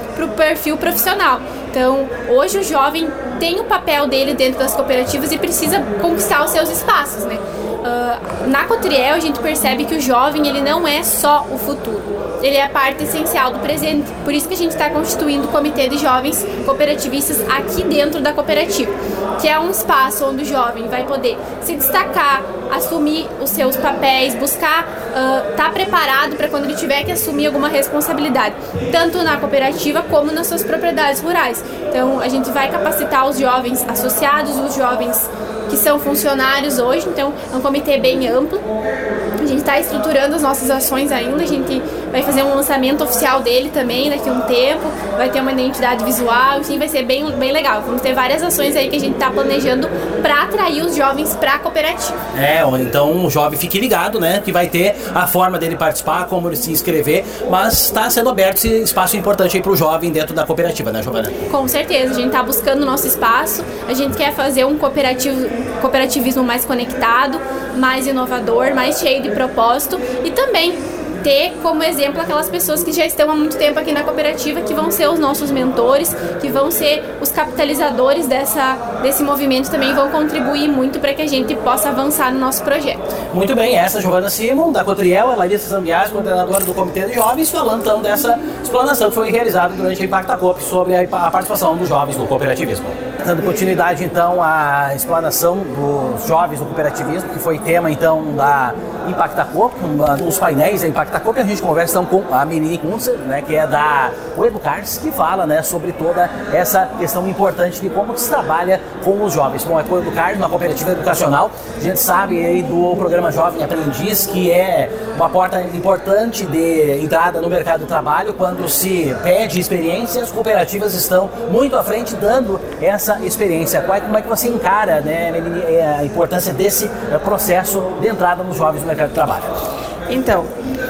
para o perfil profissional. Então, hoje o jovem tem o papel dele dentro das cooperativas e precisa conquistar os seus espaços, né? Uh, na Cotriel a gente percebe que o jovem ele não é só o futuro, ele é a parte essencial do presente. Por isso que a gente está constituindo o Comitê de Jovens Cooperativistas aqui dentro da cooperativa, que é um espaço onde o jovem vai poder se destacar, assumir os seus papéis, buscar estar uh, tá preparado para quando ele tiver que assumir alguma responsabilidade, tanto na cooperativa como nas suas propriedades rurais. Então a gente vai capacitar os jovens associados, os jovens que são funcionários hoje, então é um comitê bem amplo. A gente está estruturando as nossas ações ainda, a gente vai fazer um lançamento oficial dele também daqui a um tempo, vai ter uma identidade visual, assim, vai ser bem, bem legal. Vamos ter várias ações aí que a gente está planejando para atrair os jovens para a cooperativa. É, então o jovem fique ligado, né, que vai ter a forma dele participar, como ele se inscrever, mas está sendo aberto esse espaço importante aí para o jovem dentro da cooperativa, né, Giovana? Com certeza, a gente está buscando o nosso espaço, a gente quer fazer um cooperativo, cooperativismo mais conectado, mais inovador, mais cheio de propósito e também ter como exemplo aquelas pessoas que já estão há muito tempo aqui na cooperativa, que vão ser os nossos mentores, que vão ser os capitalizadores dessa, desse movimento, também vão contribuir muito para que a gente possa avançar no nosso projeto. Muito bem, essa é a Giovana Simon, da Cotriel, a Larissa Zambiase, coordenadora do Comitê de Jovens, falando então dessa explanação que foi realizada durante a Impacta Coop sobre a participação dos jovens no cooperativismo. Dando continuidade então à explanação dos jovens no cooperativismo, que foi tema então da Impacta Coop, um dos painéis da Impacta Coop, a gente conversa então com a Meline Kunzer, né, que é da Coeducars, que fala, né, sobre toda essa questão importante de como se trabalha com os jovens. Bom, a Coeducars, uma cooperativa educacional, a gente sabe aí do programa Jovem Aprendiz, que é uma porta importante de entrada no mercado do trabalho. Quando se pede experiência, as cooperativas estão muito à frente dando essa experiência. Como é que você encara, né, Meline, a importância desse processo de entrada nos jovens no mercado de trabalho? Então,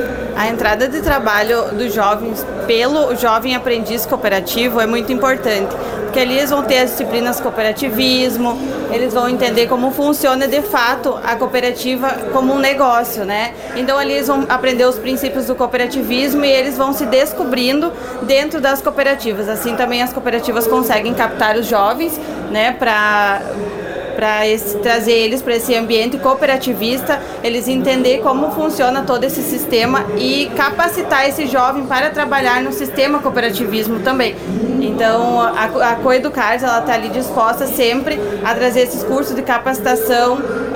a entrada de trabalho dos jovens pelo Jovem Aprendiz Cooperativo é muito importante, porque ali eles vão ter as disciplinas cooperativismo, eles vão entender como funciona de fato a cooperativa como um negócio, né? Então ali eles vão aprender os princípios do cooperativismo e eles vão se descobrindo dentro das cooperativas. Assim também as cooperativas conseguem captar os jovens, né, para para trazer eles para esse ambiente cooperativista, eles entender como funciona todo esse sistema e capacitar esse jovem para trabalhar no sistema cooperativismo também. Então, a, a Coeducars, ela está ali disposta sempre a trazer esses cursos de capacitação,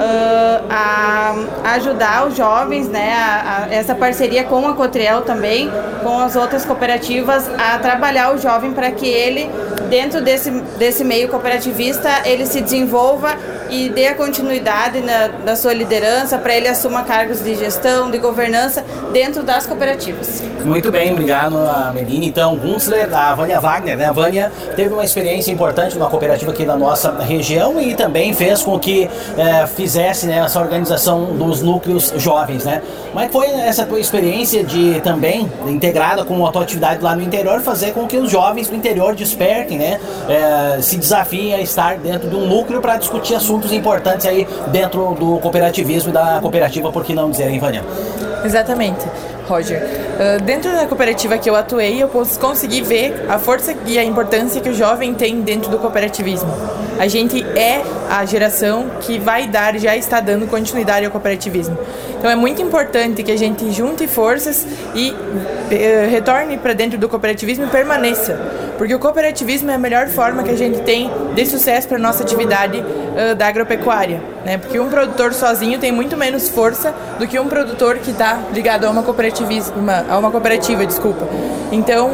uh, a, a ajudar os jovens, né, a, a, essa parceria com a Cotriel também, com as outras cooperativas, a trabalhar o jovem para que ele, dentro desse, desse meio cooperativista, ele se desenvolva e dê a continuidade na, na sua liderança, para ele assuma cargos de gestão, de governança dentro das cooperativas. Muito bem, obrigado a Meline. Então, Gunzler, a Vânia Wagner, né? A Vânia teve uma experiência importante numa cooperativa aqui da nossa região e também fez com que é, fizesse, né, essa organização dos núcleos jovens, né? Mas foi essa tua experiência de também, integrada com a tua atividade lá no interior, fazer com que os jovens do interior despertem, né? É, se desafiem a estar dentro de um núcleo para discutir assuntos importantes aí dentro do cooperativismo e da cooperativa, por que não dizer, hein, Vânia? Exatamente, Roger. Uh, dentro da cooperativa que eu atuei, eu consegui ver a força e a importância que o jovem tem dentro do cooperativismo. A gente é a geração que vai dar, já está dando continuidade ao cooperativismo. Então é muito importante que a gente junte forças e uh, retorne para dentro do cooperativismo e permaneça. Porque o cooperativismo é a melhor forma que a gente tem de sucesso para a nossa atividade uh, da agropecuária, né? Porque um produtor sozinho tem muito menos força do que um produtor que está ligado a uma cooperativa, uma, a uma cooperativa, desculpa. Então,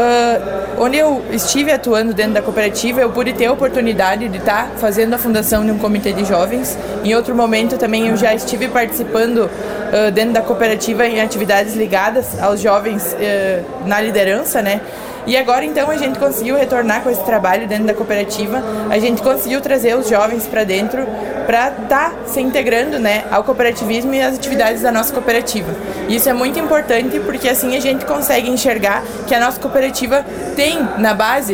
uh, onde eu estive atuando dentro da cooperativa, eu pude ter a oportunidade de estar fazendo a fundação de um comitê de jovens. Em outro momento também eu já estive participando uh, dentro da cooperativa em atividades ligadas aos jovens uh, na liderança, né? E agora então a gente conseguiu retornar com esse trabalho dentro da cooperativa, a gente conseguiu trazer os jovens para dentro para estar se integrando, né, ao cooperativismo e às atividades da nossa cooperativa. E isso é muito importante porque assim a gente consegue enxergar que a nossa cooperativa tem na base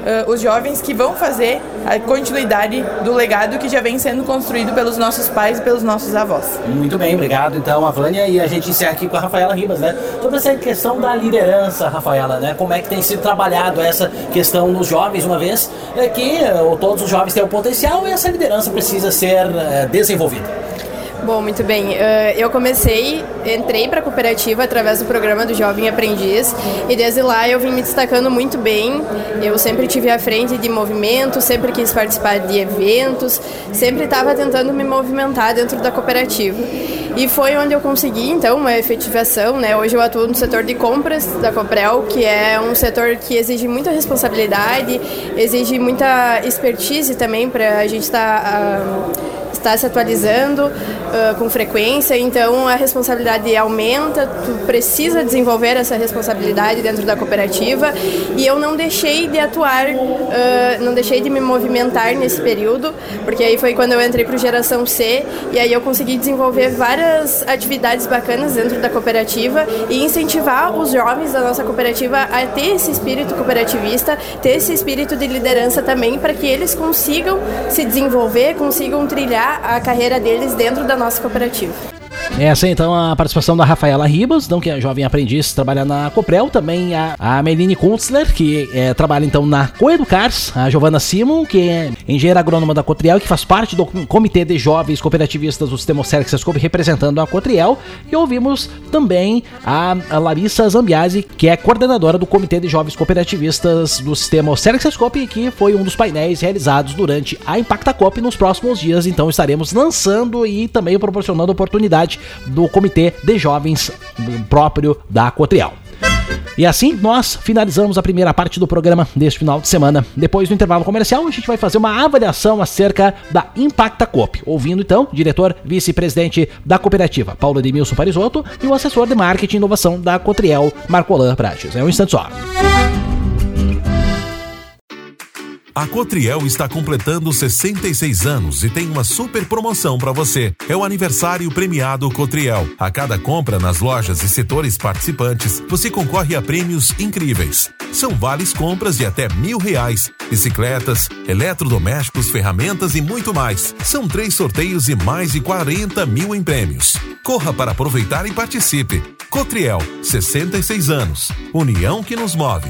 uh, os jovens que vão fazer a continuidade do legado que já vem sendo construído pelos nossos pais e pelos nossos avós. Muito bem, obrigado então a Vânia, e a gente encerra aqui com a Rafaela Ribas, né? Sobre essa questão da liderança, Rafaela, né? Como é que tem sido trabalhado essa questão nos jovens, uma vez é que uh, todos os jovens têm o potencial e essa liderança precisa ser uh, desenvolvida. Bom, muito bem. Eu comecei, entrei para a cooperativa através do programa do Jovem Aprendiz e desde lá eu vim me destacando muito bem. Eu sempre tive à frente de movimentos, sempre quis participar de eventos, sempre estava tentando me movimentar dentro da cooperativa. E foi onde eu consegui, então, uma efetivação, né? Hoje eu atuo no setor de compras da Coprel, que é um setor que exige muita responsabilidade, exige muita expertise também para a gente estar... Tá, uh, está se atualizando uh, com frequência, então a responsabilidade aumenta, tu precisa desenvolver essa responsabilidade dentro da cooperativa e eu não deixei de atuar, uh, não deixei de me movimentar nesse período, porque aí foi quando eu entrei para o Geração C e aí eu consegui desenvolver várias atividades bacanas dentro da cooperativa e incentivar os jovens da nossa cooperativa a ter esse espírito cooperativista, ter esse espírito de liderança também, para que eles consigam se desenvolver, consigam trilhar a carreira deles dentro da nossa cooperativa. Essa então a participação da Rafaela Ribas, então, que é jovem aprendiz, trabalha na Coprel, também a, a Meline Kuntzler, que é, trabalha então na Coeducars, a Giovana Simon, que é engenheira agrônoma da Cotriel, que faz parte do Comitê de Jovens Cooperativistas do Sistema Serg-Sescope, representando a Cotriel, e ouvimos também a, a Larissa Zambiasi, que é coordenadora do Comitê de Jovens Cooperativistas do Sistema Serg-Sescope, que foi um dos painéis realizados durante a Impacta Coop. Nos próximos dias, então, estaremos lançando e também proporcionando oportunidade do Comitê de Jovens próprio da Cotriel. E assim nós finalizamos a primeira parte do programa deste final de semana. Depois do intervalo comercial, a gente vai fazer uma avaliação acerca da Impacta Coop, ouvindo então o diretor vice-presidente da cooperativa, Paulo Edmilson Parisotto, e o assessor de marketing e inovação da Cotriel, Marcolan Prates. É um instante só. A Cotriel está completando sessenta e seis anos e tem uma super promoção para você. É o aniversário premiado Cotriel. A cada compra nas lojas e setores participantes, você concorre a prêmios incríveis. São vales compras de até mil reais, bicicletas, eletrodomésticos, ferramentas e muito mais. São três sorteios e mais de quarenta mil em prêmios. Corra para aproveitar e participe. Cotriel, sessenta e seis anos. União que nos move.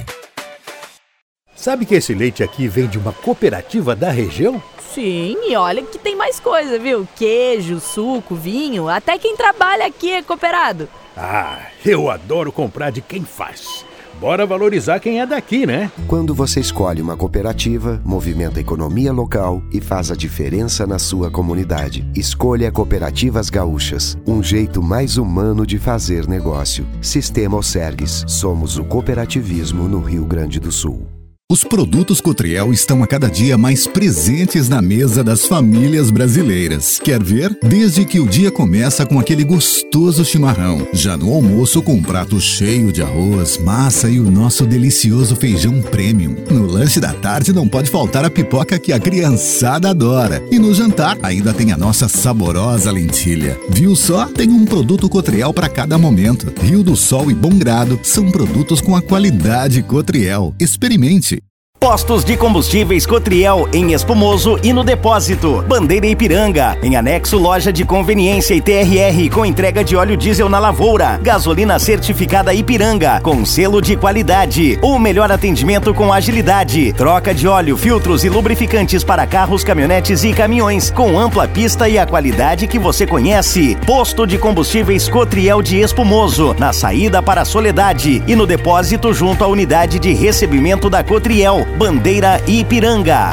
Sabe que esse leite aqui vem de uma cooperativa da região? Sim, e olha que tem mais coisa, viu? Queijo, suco, vinho, até quem trabalha aqui é cooperado. Ah, eu adoro comprar de quem faz. Bora valorizar quem é daqui, né? Quando você escolhe uma cooperativa, movimenta a economia local e faz a diferença na sua comunidade. Escolha Cooperativas Gaúchas, um jeito mais humano de fazer negócio. Sistema Osergues, somos o cooperativismo no Rio Grande do Sul. Os produtos Cotriel estão a cada dia mais presentes na mesa das famílias brasileiras. Quer ver? Desde que o dia começa com aquele gostoso chimarrão. Já no almoço com um prato cheio de arroz, massa e o nosso delicioso feijão premium. No lanche da tarde não pode faltar a pipoca que a criançada adora. E no jantar ainda tem a nossa saborosa lentilha. Viu só? Tem um produto Cotriel para cada momento. Rio do Sol e Bom Grado são produtos com a qualidade Cotriel. Experimente! Postos de combustíveis Cotriel em Espumoso e no Depósito. Bandeira Ipiranga. Em anexo, loja de conveniência e T R R com entrega de óleo diesel na lavoura. Gasolina certificada Ipiranga com selo de qualidade. O melhor atendimento com agilidade. Troca de óleo, filtros e lubrificantes para carros, caminhonetes e caminhões com ampla pista e a qualidade que você conhece. Posto de combustíveis Cotriel de Espumoso. Na saída para a Soledade e no Depósito junto à unidade de recebimento da Cotriel. Bandeira Ipiranga.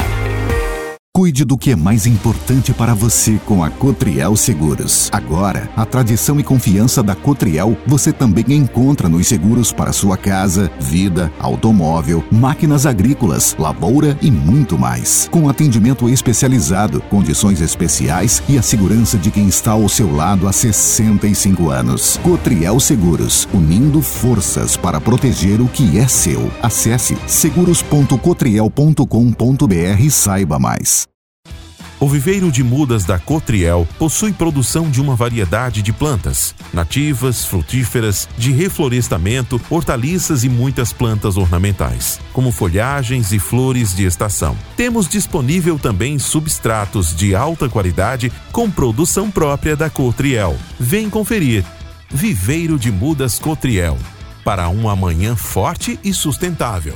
Cuide do que é mais importante para você com a Cotriel Seguros. Agora, a tradição e confiança da Cotriel você também encontra nos seguros para sua casa, vida, automóvel, máquinas agrícolas, lavoura e muito mais. Com atendimento especializado, condições especiais e a segurança de quem está ao seu lado há sessenta e cinco anos. Cotriel Seguros, unindo forças para proteger o que é seu. Acesse seguros ponto cotriel ponto com ponto br e saiba mais. O viveiro de mudas da Cotriel possui produção de uma variedade de plantas, nativas, frutíferas, de reflorestamento, hortaliças e muitas plantas ornamentais, como folhagens e flores de estação. Temos disponível também substratos de alta qualidade com produção própria da Cotriel. Vem conferir. Viveiro de mudas Cotriel, para um amanhã forte e sustentável.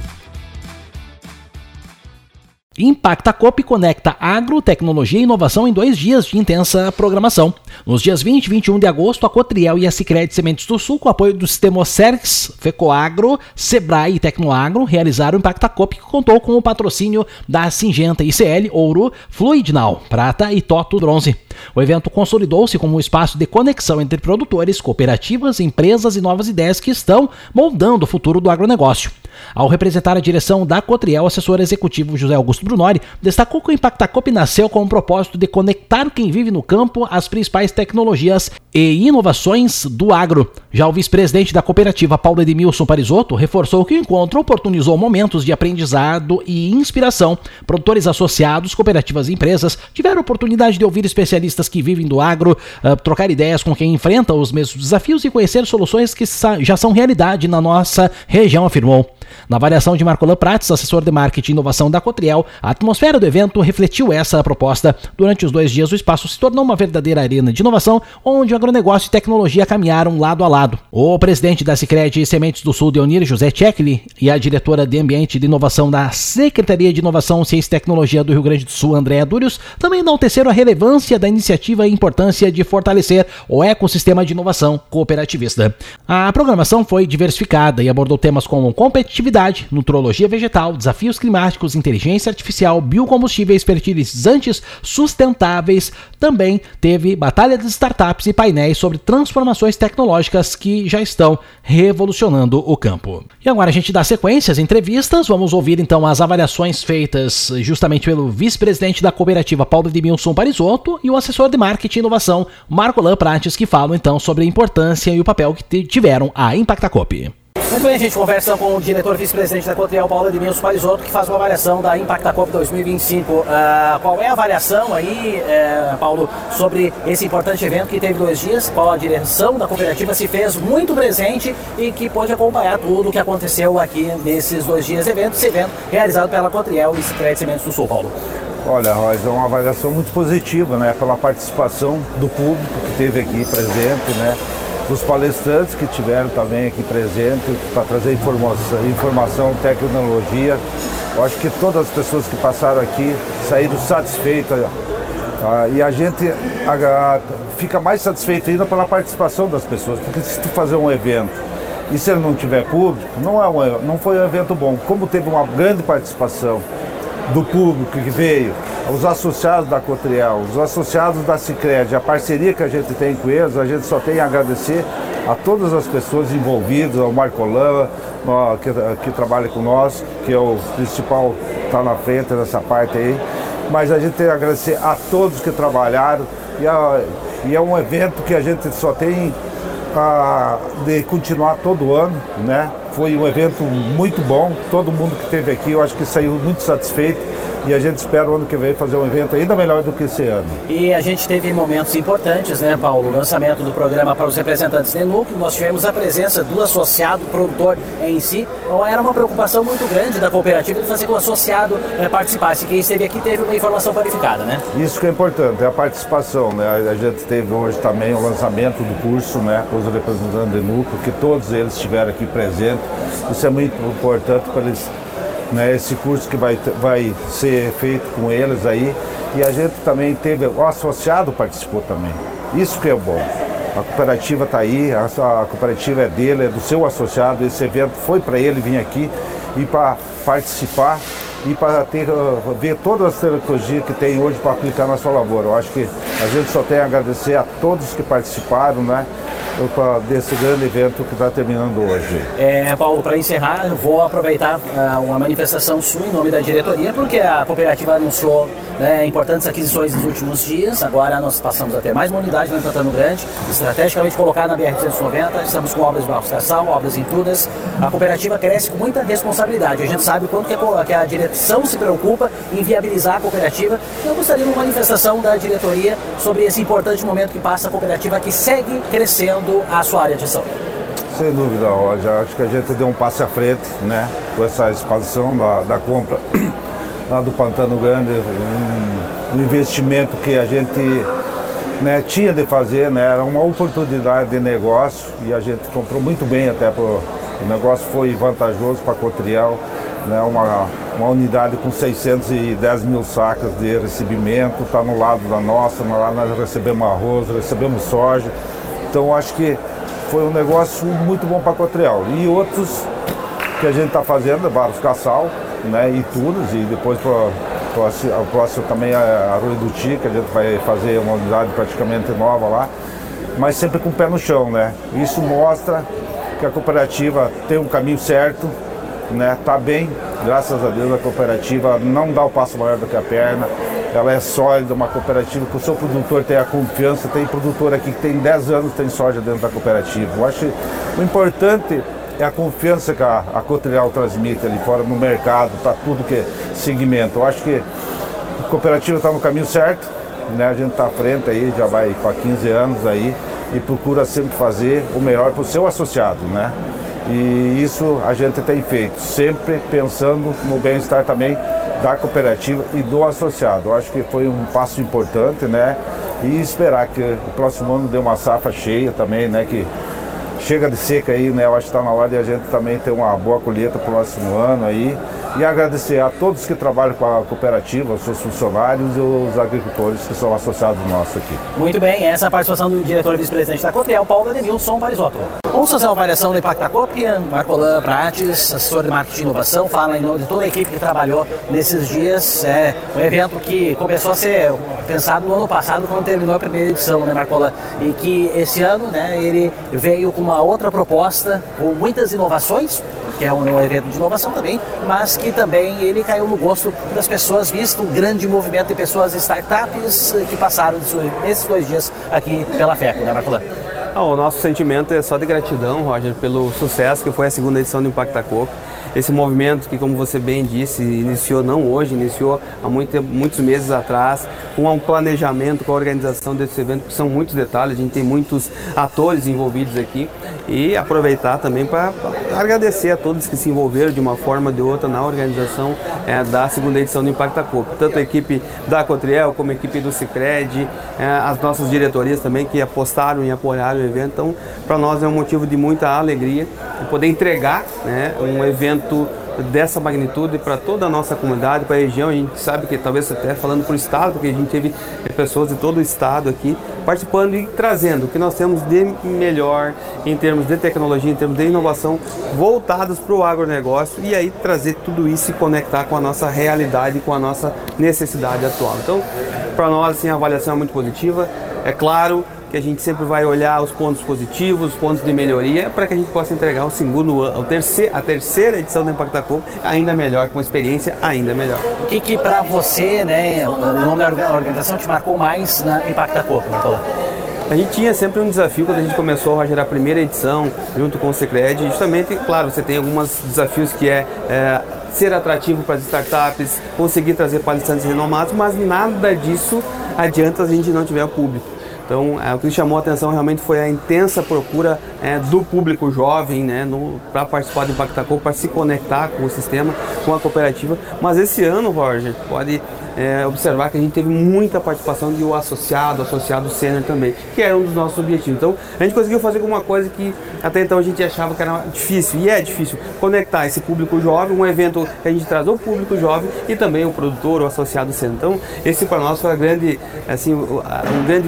Impacta Coop conecta agro, tecnologia e inovação em dois dias de intensa programação. Nos dias vinte e vinte e um de agosto, a Cotriel e a Sicredi Sementes do Sul, com apoio do sistema Ocergs, Fecoagro, Sebrae e Tecnoagro, realizaram o Impacta Coop, que contou com o patrocínio da Singenta I C L, Ouro, Fluidnal, Prata e Toto Bronze. O evento consolidou-se como um espaço de conexão entre produtores, cooperativas, empresas e novas ideias que estão moldando o futuro do agronegócio. Ao representar a direção da Cotriel, o assessor executivo José Augusto Brunori destacou que o Impacta Coop nasceu com o propósito de conectar quem vive no campo às principais tecnologias e inovações do agro. Já o vice-presidente da cooperativa, Paulo Edmilson Parisotto, reforçou que o encontro oportunizou momentos de aprendizado e inspiração. Produtores associados, cooperativas e empresas tiveram a oportunidade de ouvir especialistas que vivem do agro, uh, trocar ideias com quem enfrenta os mesmos desafios e conhecer soluções que já são realidade na nossa região, afirmou. Na avaliação de Marcolan Prates, assessor de marketing e inovação da Cotriel, a atmosfera do evento refletiu essa proposta. Durante os dois dias, o espaço se tornou uma verdadeira arena de inovação, onde o agronegócio e tecnologia caminharam lado a lado. O presidente da Sicredi Sementes do Sul, Deonir José Tchekli, e a diretora de Ambiente e de Inovação da Secretaria de Inovação, Ciência e Tecnologia do Rio Grande do Sul, Andréa Dúrios, também enalteceram a relevância da iniciativa e a importância de fortalecer o ecossistema de inovação cooperativista. A programação foi diversificada e abordou temas como competitividade, nutrologia vegetal, desafios climáticos, inteligência artificial, biocombustíveis, fertilizantes sustentáveis. Também teve batalha das startups e painéis sobre transformações tecnológicas que já estão revolucionando o campo. E agora a gente dá sequência às entrevistas. Vamos ouvir então as avaliações feitas justamente pelo vice-presidente da cooperativa, Paulo Edmilson Parisotto, e o assessor de marketing e inovação, Marcolan Prates, que falam então sobre a importância e o papel que tiveram a Impacta Coop. Muito bem, a gente conversa com o diretor vice-presidente da Cotriel, Paulo Edmilson Parisotto, que faz uma avaliação da Impacta Coop dois mil e vinte e cinco. Uh, qual é a avaliação aí, uh, Paulo, sobre esse importante evento que teve dois dias? Qual a direção da cooperativa se fez muito presente e que pôde acompanhar tudo o que aconteceu aqui nesses dois dias de evento, esse evento realizado pela Cotriel e Sicredi Sementes do Sul, Paulo? Olha, Rosa, é uma avaliação muito positiva, né, pela participação do público que esteve aqui presente, né, dos palestrantes que tiveram também aqui presente para trazer informação, informação, tecnologia. Eu acho que todas as pessoas que passaram aqui saíram satisfeitas, tá? E a gente a, a, fica mais satisfeito ainda pela participação das pessoas, porque se tu fazer um evento e se ele não tiver público, não, é um, não foi um evento bom. Como teve uma grande participação do público que veio, os associados da Cotriel, os associados da Sicredi, a parceria que a gente tem com eles, a gente só tem a agradecer a todas as pessoas envolvidas, ao Marcolan, que, que trabalha com nós, que é o principal, está na frente dessa parte aí, mas a gente tem a agradecer a todos que trabalharam, e, a, e é um evento que a gente só tem a, de continuar todo ano, né? Foi um evento muito bom, todo mundo que esteve aqui eu acho que saiu muito satisfeito e a gente espera o ano que vem fazer um evento ainda melhor do que esse ano. E a gente teve momentos importantes, né, Paulo? O lançamento do programa para os representantes de núcleo, nós tivemos a presença do associado produtor em si. Então era uma preocupação muito grande da cooperativa de fazer com que o associado eh, participasse. Quem esteve aqui teve uma informação qualificada, né? Isso que é importante, é a participação, né? A gente teve hoje também o lançamento do curso, né, para os representantes de núcleo, que todos eles estiveram aqui presentes. Isso é muito importante para eles, né, esse curso que vai, vai ser feito com eles aí. E a gente também teve, o associado participou também. Isso que é bom. A cooperativa está aí, a, a cooperativa é dele, é do seu associado. Esse evento foi para ele vir aqui e para participar e para ter, uh, ver todas as tecnologias que tem hoje para aplicar na sua lavoura. Eu acho que a gente só tem a agradecer a todos que participaram, né? desse grande evento que está terminando hoje. É, Paulo, para encerrar, eu vou aproveitar uh, uma manifestação sua em nome da diretoria, porque a cooperativa anunciou, né, importantes aquisições nos últimos dias. Agora nós passamos a ter mais uma unidade no Pantano Grande, estrategicamente colocada na B R duzentos e noventa. Estamos com obras de Barros-Cassal, obras em Tunas. A cooperativa cresce com muita responsabilidade. A gente sabe o quanto que a, que a direção se preocupa em viabilizar a cooperativa. Eu gostaria de uma manifestação da diretoria sobre esse importante momento que passa a cooperativa, que segue crescendo a sua área de ação. Sem dúvida, Roger. Acho que a gente deu um passo à frente, né, com essa expansão da, da compra lá do Pantano Grande, um, um investimento que a gente, né, tinha de fazer, né, era uma oportunidade de negócio e a gente comprou muito bem até, pro, o negócio foi vantajoso para a Cotriel, né, uma, uma unidade com seiscentos e dez mil sacas de recebimento, está no lado da nossa, lá nós recebemos arroz, recebemos soja, então acho que foi um negócio muito bom para a Cotriel. E outros que a gente está fazendo, é Barros-Cassal, né, e Tunas, e depois para o próximo também é Arroio do Ti, que a gente vai fazer uma unidade praticamente nova lá, mas sempre com o pé no chão, né? Isso mostra que a cooperativa tem um caminho certo, né? Tá bem, graças a Deus a cooperativa não dá o passo maior do que a perna, ela é sólida, uma cooperativa que o seu produtor tem a confiança, tem produtor aqui que tem dez anos tem soja dentro da cooperativa. Eu acho que o importante é a confiança que a, a Cotriel transmite ali fora no mercado, para tudo que é segmento. Eu acho que a cooperativa está no caminho certo, né? A gente está à frente aí, já vai para quinze anos aí, e procura sempre fazer o melhor para o seu associado, né? E isso a gente tem feito, sempre pensando no bem-estar também da cooperativa e do associado. Eu acho que foi um passo importante, né? E esperar que o próximo ano dê uma safra cheia também, né? Que chega de seca aí, né? Eu acho que está na hora de a gente também ter uma boa colheita para o próximo ano aí. E agradecer a todos que trabalham com a cooperativa, os seus funcionários e os agricultores que são associados nossos aqui. Muito bem, essa é a participação do diretor e vice-presidente da Cotriel, Paulo Edenilson Parisotto. Ouça a avaliação do Impacta Coop, Marcolan Prates, assessor de marketing e inovação, fala em nome de toda a equipe que trabalhou nesses dias. É um evento que começou a ser pensado no ano passado, quando terminou a primeira edição, né, Marcolan? E que esse ano, né, ele veio com uma outra proposta, com muitas inovações, que é um evento de inovação também, mas que também ele caiu no gosto das pessoas, visto um grande movimento de pessoas startups que passaram esses dois dias aqui pela FECO, né, Marcolan? Ah, o nosso sentimento é só de gratidão, Roger, pelo sucesso que foi a segunda edição do Impacta Coop. Esse movimento que, como você bem disse, iniciou não hoje, iniciou há muito tempo, muitos meses atrás, com um planejamento, com a organização desse evento, que são muitos detalhes, a gente tem muitos atores envolvidos aqui, e aproveitar também para agradecer a todos que se envolveram de uma forma ou de outra na organização é, da segunda edição do Impacta Coop, tanto a equipe da Cotriel como a equipe do Sicredi, é, as nossas diretorias também que apostaram e apoiaram o evento. Então, para nós é um motivo de muita alegria poder entregar, né, um evento dessa magnitude para toda a nossa comunidade, para a região. A gente sabe que talvez até falando para o estado, porque a gente teve pessoas de todo o estado aqui participando e trazendo o que nós temos de melhor em termos de tecnologia, em termos de inovação, voltados para o agronegócio, e aí trazer tudo isso e conectar com a nossa realidade, com a nossa necessidade atual. Então, para nós, assim, a avaliação é muito positiva. É claro que a gente sempre vai olhar os pontos positivos, os pontos de melhoria, para que a gente possa entregar o segundo, o terceiro, a terceira edição do Impacta Coop ainda melhor, com uma experiência ainda melhor. O que que para você, né, o nome da organização te marcou mais na Impacta Coop, Marcolan? A gente tinha sempre um desafio quando a gente começou a gerar a primeira edição junto com o Sicredi. Justamente, claro, você tem alguns desafios que é, é ser atrativo para as startups, conseguir trazer palestrantes renomados, mas nada disso adianta se a gente não tiver o público. Então, é, o que chamou a atenção realmente foi a intensa procura é, do público jovem, né, para participar do Impacta Coop, para se conectar com o sistema, com a cooperativa. Mas esse ano, Roger, pode é, observar que a gente teve muita participação de o associado, associado sênior também, que era um dos nossos objetivos. Então, a gente conseguiu fazer alguma coisa que até então a gente achava que era difícil, e é difícil, conectar esse público jovem, um evento que a gente traz o público jovem e também o produtor, o associado sênior. Então, esse para nós foi a grande, assim, um grande benefício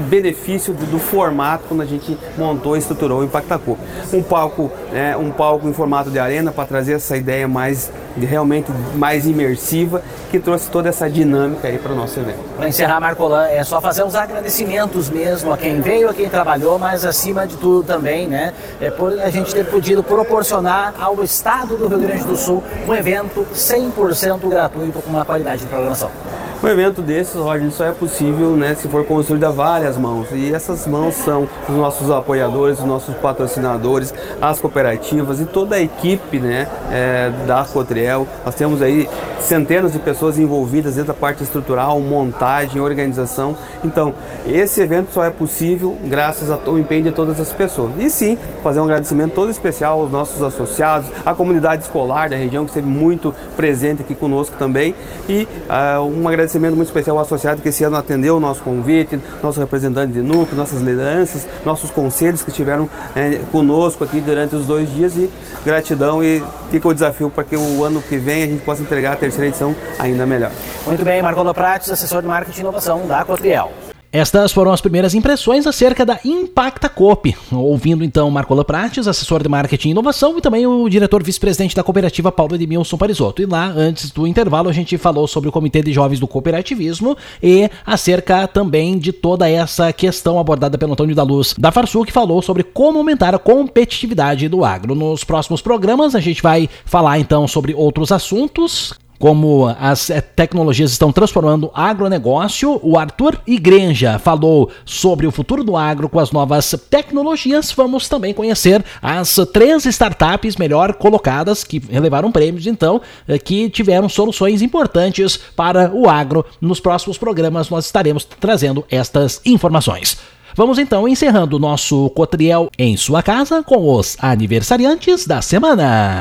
benefício do, do formato quando a gente montou e estruturou o Impacta Coop. Um palco, né, um palco em formato de arena para trazer essa ideia mais, realmente mais imersiva, que trouxe toda essa dinâmica aí para o nosso evento. Para encerrar, Marcolan, é só fazer uns agradecimentos mesmo a quem veio, a quem trabalhou, mas acima de tudo também, né, é por a gente ter podido proporcionar ao Estado do Rio Grande do Sul um evento cem por cento gratuito com uma qualidade de programação. Um evento desses, Roger, só é possível, né, se for construído a várias mãos. E essas mãos são os nossos apoiadores, os nossos patrocinadores, as cooperativas e toda a equipe, né, é, da Cotriel. Nós temos aí centenas de pessoas envolvidas dentro da parte estrutural, montagem, organização. Então, esse evento só é possível graças ao empenho de todas as pessoas. E sim, fazer um agradecimento todo especial aos nossos associados, à comunidade escolar da região, que esteve muito presente aqui conosco também. E uh, um agradecimento muito especial ao associado que esse ano atendeu o nosso convite, nosso representante de núcleo, nossas lideranças, nossos conselhos que estiveram é, conosco aqui durante os dois dias, e gratidão, e fica o desafio para que o ano que vem a gente possa entregar a terceira edição ainda melhor. Muito bem, Marcolan Prates, assessor de marketing e inovação da Cotriel. Estas foram as primeiras impressões acerca da Impacta Coop. Ouvindo então Marcolan Prates, assessor de marketing e inovação, e também o diretor vice-presidente da cooperativa, Paulo Edmilson Parisotto. E lá, antes do intervalo, a gente falou sobre o Comitê de Jovens do Cooperativismo e acerca também de toda essa questão abordada pelo Antônio da Luz da Farsul, que falou sobre como aumentar a competitividade do agro. Nos próximos programas a gente vai falar então sobre outros assuntos, como as tecnologias estão transformando o agronegócio. O Arthur Igreja falou sobre o futuro do agro com as novas tecnologias. Vamos também conhecer as três startups melhor colocadas, que relevaram prêmios, então, que tiveram soluções importantes para o agro. Nos próximos programas nós estaremos trazendo estas informações. Vamos então encerrando o nosso Cotriel em sua casa com os aniversariantes da semana.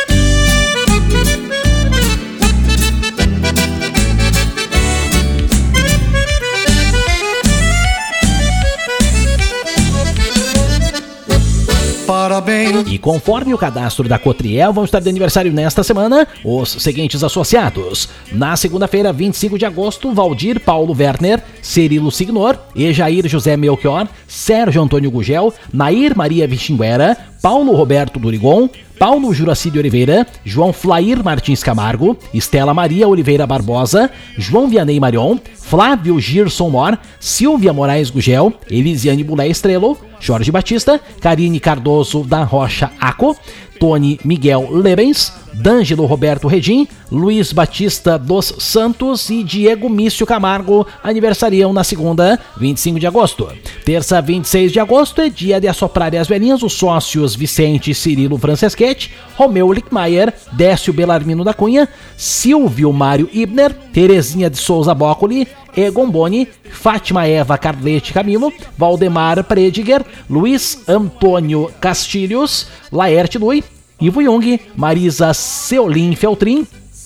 Parabéns. E conforme o cadastro da Cotriel, vão estar de aniversário nesta semana os seguintes associados. Na segunda-feira, vinte e cinco de agosto, Valdir Paulo Werner, Cirilo Signor, Ejair José Melchior, Sérgio Antônio Gugel, Nair Maria Vixinguera, Paulo Roberto Durigon, Paulo Juraci de Oliveira, João Flair Martins Camargo, Estela Maria Oliveira Barbosa, João Vianney Marion, Flávio Girson Mor, Silvia Moraes Gugel, Elisiane Bulé Estrelo, Jorge Batista, Karine Cardoso da Rocha Aco, Tony Miguel Lebens, D'Angelo Roberto Redim, Luiz Batista dos Santos e Diego Mício Camargo aniversariam na segunda, vinte e cinco de agosto. Terça, vinte e seis de agosto, é dia de assoprar as velhinhas os sócios Vicente Cirilo Franceschetti, Romeu Lickmaier, Décio Belarmino da Cunha, Silvio Mário Ibner, Terezinha de Souza Bócoli, Egon Boni, Fátima Eva Carlete Camilo, Valdemar Prediger, Luiz Antônio Castilhos, Laerte Lui, Ivo Jung, Marisa Seolin Feltrin,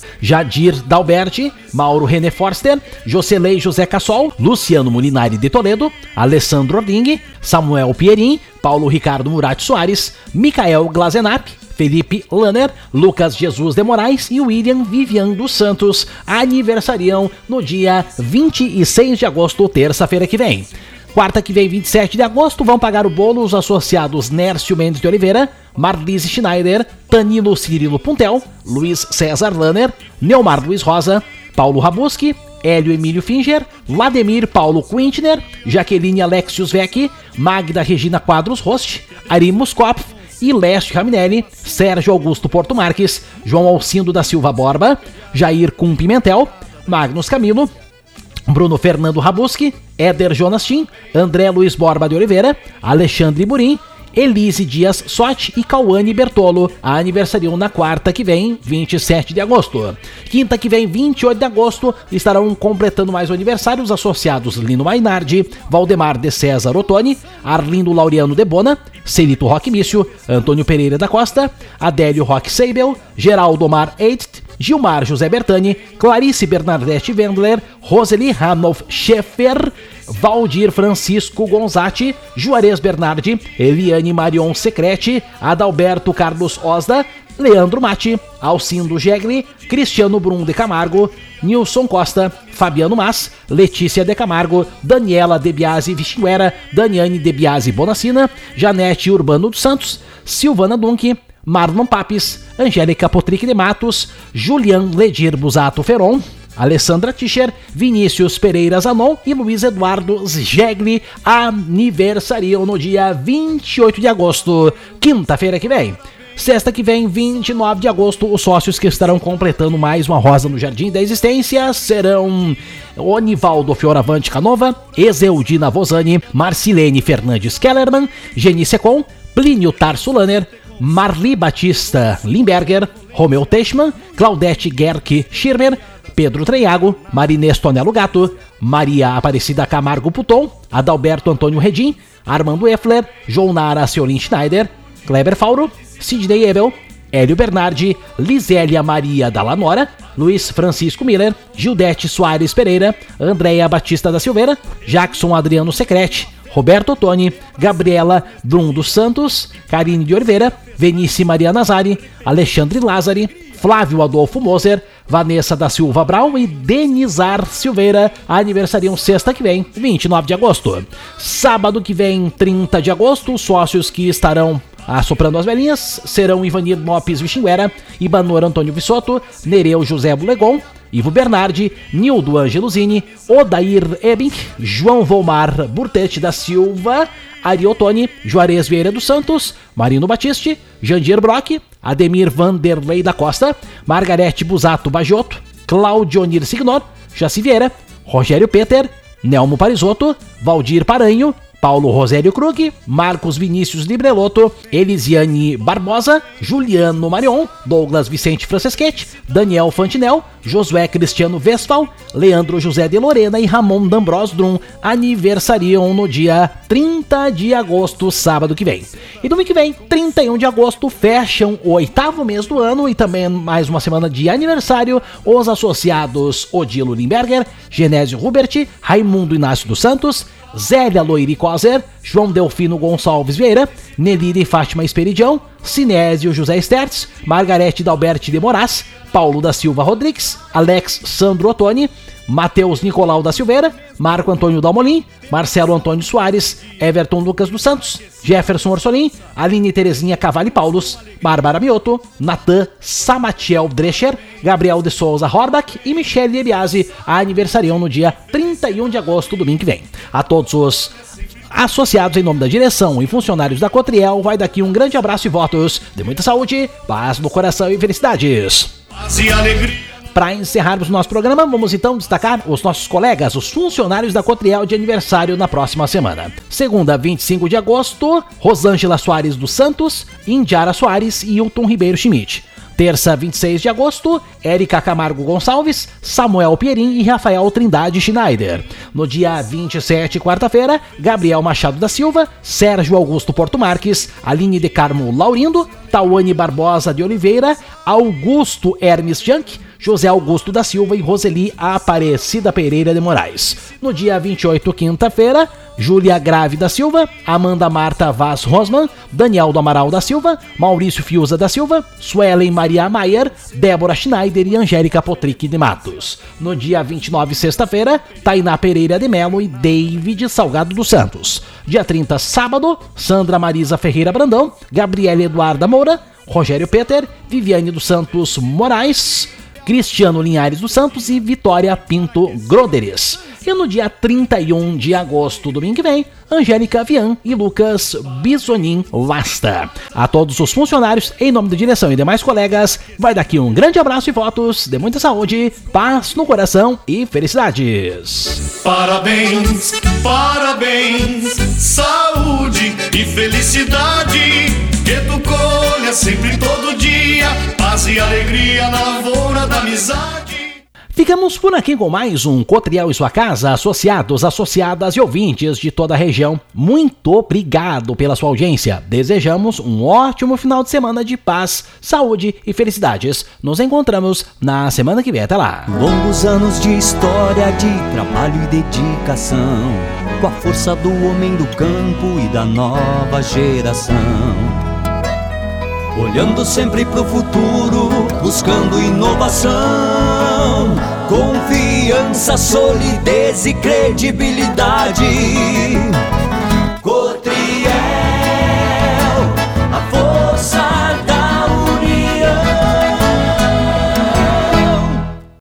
Jadir Dalberti, Mauro René Forster, Jocelei José Cassol, Luciano Molinari de Toledo, Alessandro Ording, Samuel Pierin, Paulo Ricardo Murat Soares, Micael Glazenap, Felipe Lanner, Lucas Jesus de Moraes e William Vivian dos Santos aniversariam no dia vinte e seis de agosto, terça-feira que vem. Quarta que vem, vinte e sete de agosto, vão pagar o bolo os associados Nércio Mendes de Oliveira, Marlise Schneider, Danilo Cirilo Puntel, Luiz César Lanner, Neomar Luiz Rosa, Paulo Rabuski, Hélio Emílio Finger, Vladimir Paulo Quintner, Jaqueline Alexius Vec, Magda Regina Quadros Rost, Ari Muskopf e Lécio Raminelli, Sérgio Augusto Porto Marques, João Alcindo da Silva Borba, Jair Cum Pimentel, Magnus Camilo, Bruno Fernando Rabuski, Éder Jonas Tim, André Luiz Borba de Oliveira, Alexandre Burim, Elise Dias Sotti e Cauane Bertolo aniversariam na quarta que vem, vinte e sete de agosto. Quinta que vem, vinte e oito de agosto, estarão completando mais o aniversário os associados Lino Mainardi, Valdemar de César Ottoni, Arlindo Laureano de Bona, Celito Roque Mício, Antônio Pereira da Costa, Adélio Roque Seibel, Geraldo Omar Eidt, Gilmar José Bertani, Clarice Bernadette Wendler, Roseli Ranolf Scheffer, Valdir Francisco Gonzatti, Juarez Bernardi, Eliane Marion Secrete, Adalberto Carlos Osda, Leandro Mati, Alcindo Gegli, Cristiano Brum de Camargo, Nilson Costa, Fabiano Mas, Letícia de Camargo, Daniela de Biasi Vixinguera, Daniane de Biasi Bonacina, Janete Urbano dos Santos, Silvana Dunque, Marlon Papes, Angélica Potric de Matos, Julian Ledir Busato Feron, Alessandra Tischer, Vinícius Pereira Zanon e Luiz Eduardo Gegli aniversariam no dia vinte e oito de agosto, quinta-feira que vem. Sexta que vem, vinte e nove de agosto, os sócios que estarão completando mais uma rosa no Jardim da Existência serão Onivaldo Fioravante Canova, Exeudina Vosani, Marcilene Fernandes Kellerman, Geni Secon, Plínio Tarsulaner, Marli Batista Limberger, Romeu Teichmann, Claudete Gerke Schirmer, Pedro Treiago, Marinês Tonelo Gato, Maria Aparecida Camargo Puton, Adalberto Antônio Redim, Armando Effler, João Nara Ciolin Schneider, Kleber Fauro, Sidney Ebel, Hélio Bernardi, Lisélia Maria Dallanora, Luiz Francisco Miller, Gildete Soares Pereira, Andréia Batista da Silveira, Jackson Adriano Secrete, Roberto Ottoni, Gabriela Brum dos Santos, Karine de Oliveira, Venice Maria Nazari, Alexandre Lázari, Flávio Adolfo Moser, Vanessa da Silva Brown e Denizar Silveira aniversariam sexta que vem, vinte e nove de agosto. Sábado que vem, trinta de agosto, os sócios que estarão assoprando as velhinhas serão Ivanir Lopes Vixinguera, Ibanor Antônio Vissoto, Nereu José Bulegon, Ivo Bernardi, Nildo Angeluzini, Odair Ebink, João Volmar Burtete da Silva, Ariotone, Juarez Vieira dos Santos, Marino Batiste, Jandir Brock, Ademir Vanderlei da Costa, Margarete Busato Bagiotto, Claudionir Signor, Jaci Vieira, Rogério Peter, Nelmo Parisotto, Valdir Paranho, Paulo Rosério Krug, Marcos Vinícius Librelotto, Elisiane Barbosa, Juliano Marion, Douglas Vicente Franceschetti, Daniel Fantinel, Josué Cristiano Westphal, Leandro José de Lorena e Ramon D'Ambros Drum aniversariam no dia trinta de agosto, sábado que vem. E domingo que vem, trinta e um de agosto, fecham o oitavo mês do ano e também mais uma semana de aniversário os associados Odilo Limberger, Genésio Hubert, Raimundo Inácio dos Santos, Zélia Loiri Coser, João Delfino Gonçalves Vieira, Nelire Fátima Esperidião, Sinésio José Stertz, Margarete Dalberti de Moraes, Paulo da Silva Rodrigues, Alex Sandro Ottoni, Matheus Nicolau da Silveira, Marco Antônio Dalmolin, Marcelo Antônio Soares, Everton Lucas dos Santos, Jefferson Orsolim, Aline Terezinha Cavalli Paulus, Bárbara Mioto, Natan Samatiel Drescher, Gabriel de Souza Horbach e Michele Ebiasi aniversariam no dia trinta e um de agosto, domingo que vem. A todos os associados em nome da direção e funcionários da Cotriel, vai daqui um grande abraço e votos de muita saúde, paz no coração e felicidades. Paz e alegria. Para encerrarmos o nosso programa, vamos então destacar os nossos colegas, os funcionários da Cotriel de aniversário na próxima semana. Segunda, vinte e cinco de agosto, Rosângela Soares dos Santos, Indiara Soares e Hilton Ribeiro Schmidt. Terça, vinte e seis de agosto, Érica Camargo Gonçalves, Samuel Pierin e Rafael Trindade Schneider. No dia vinte e sete, quarta-feira, Gabriel Machado da Silva, Sérgio Augusto Porto Marques, Aline de Carmo Laurindo, Tauane Barbosa de Oliveira, Augusto Hermes Jank, José Augusto da Silva e Roseli Aparecida Pereira de Moraes. No dia vinte e oito, quinta-feira, Júlia Grave da Silva, Amanda Marta Vaz Rosman, Daniel do Amaral da Silva, Maurício Fiuza da Silva, Suelen Maria Maier, Débora Schneider e Angélica Potric de Matos. No dia vinte e nove, sexta-feira, Tainá Pereira de Melo e David Salgado dos Santos. Dia trinta, sábado, Sandra Marisa Ferreira Brandão, Gabriela Eduarda Moura, Rogério Peter, Viviane dos Santos Moraes, Cristiano Linhares dos Santos e Vitória Pinto Groderes. E no dia trinta e um de agosto, domingo que vem, Angélica Vian e Lucas Bisonin Lasta. A todos os funcionários, em nome da direção e demais colegas, vai daqui um grande abraço e votos de muita saúde, paz no coração e felicidades. Parabéns, parabéns, saúde e felicidade, que tu colha sempre todo dia, paz e alegria na lavoura da amizade. Ficamos por aqui com mais um Cotriel e sua casa, associados, associadas e ouvintes de toda a região. Muito obrigado pela sua audiência. Desejamos um ótimo final de semana de paz, saúde e felicidades. Nos encontramos na semana que vem. Até lá. Longos anos de história, de trabalho e dedicação, com a força do homem do campo e da nova geração. olhando sempre pro futuro, buscando inovação, confiança, solidez e credibilidade.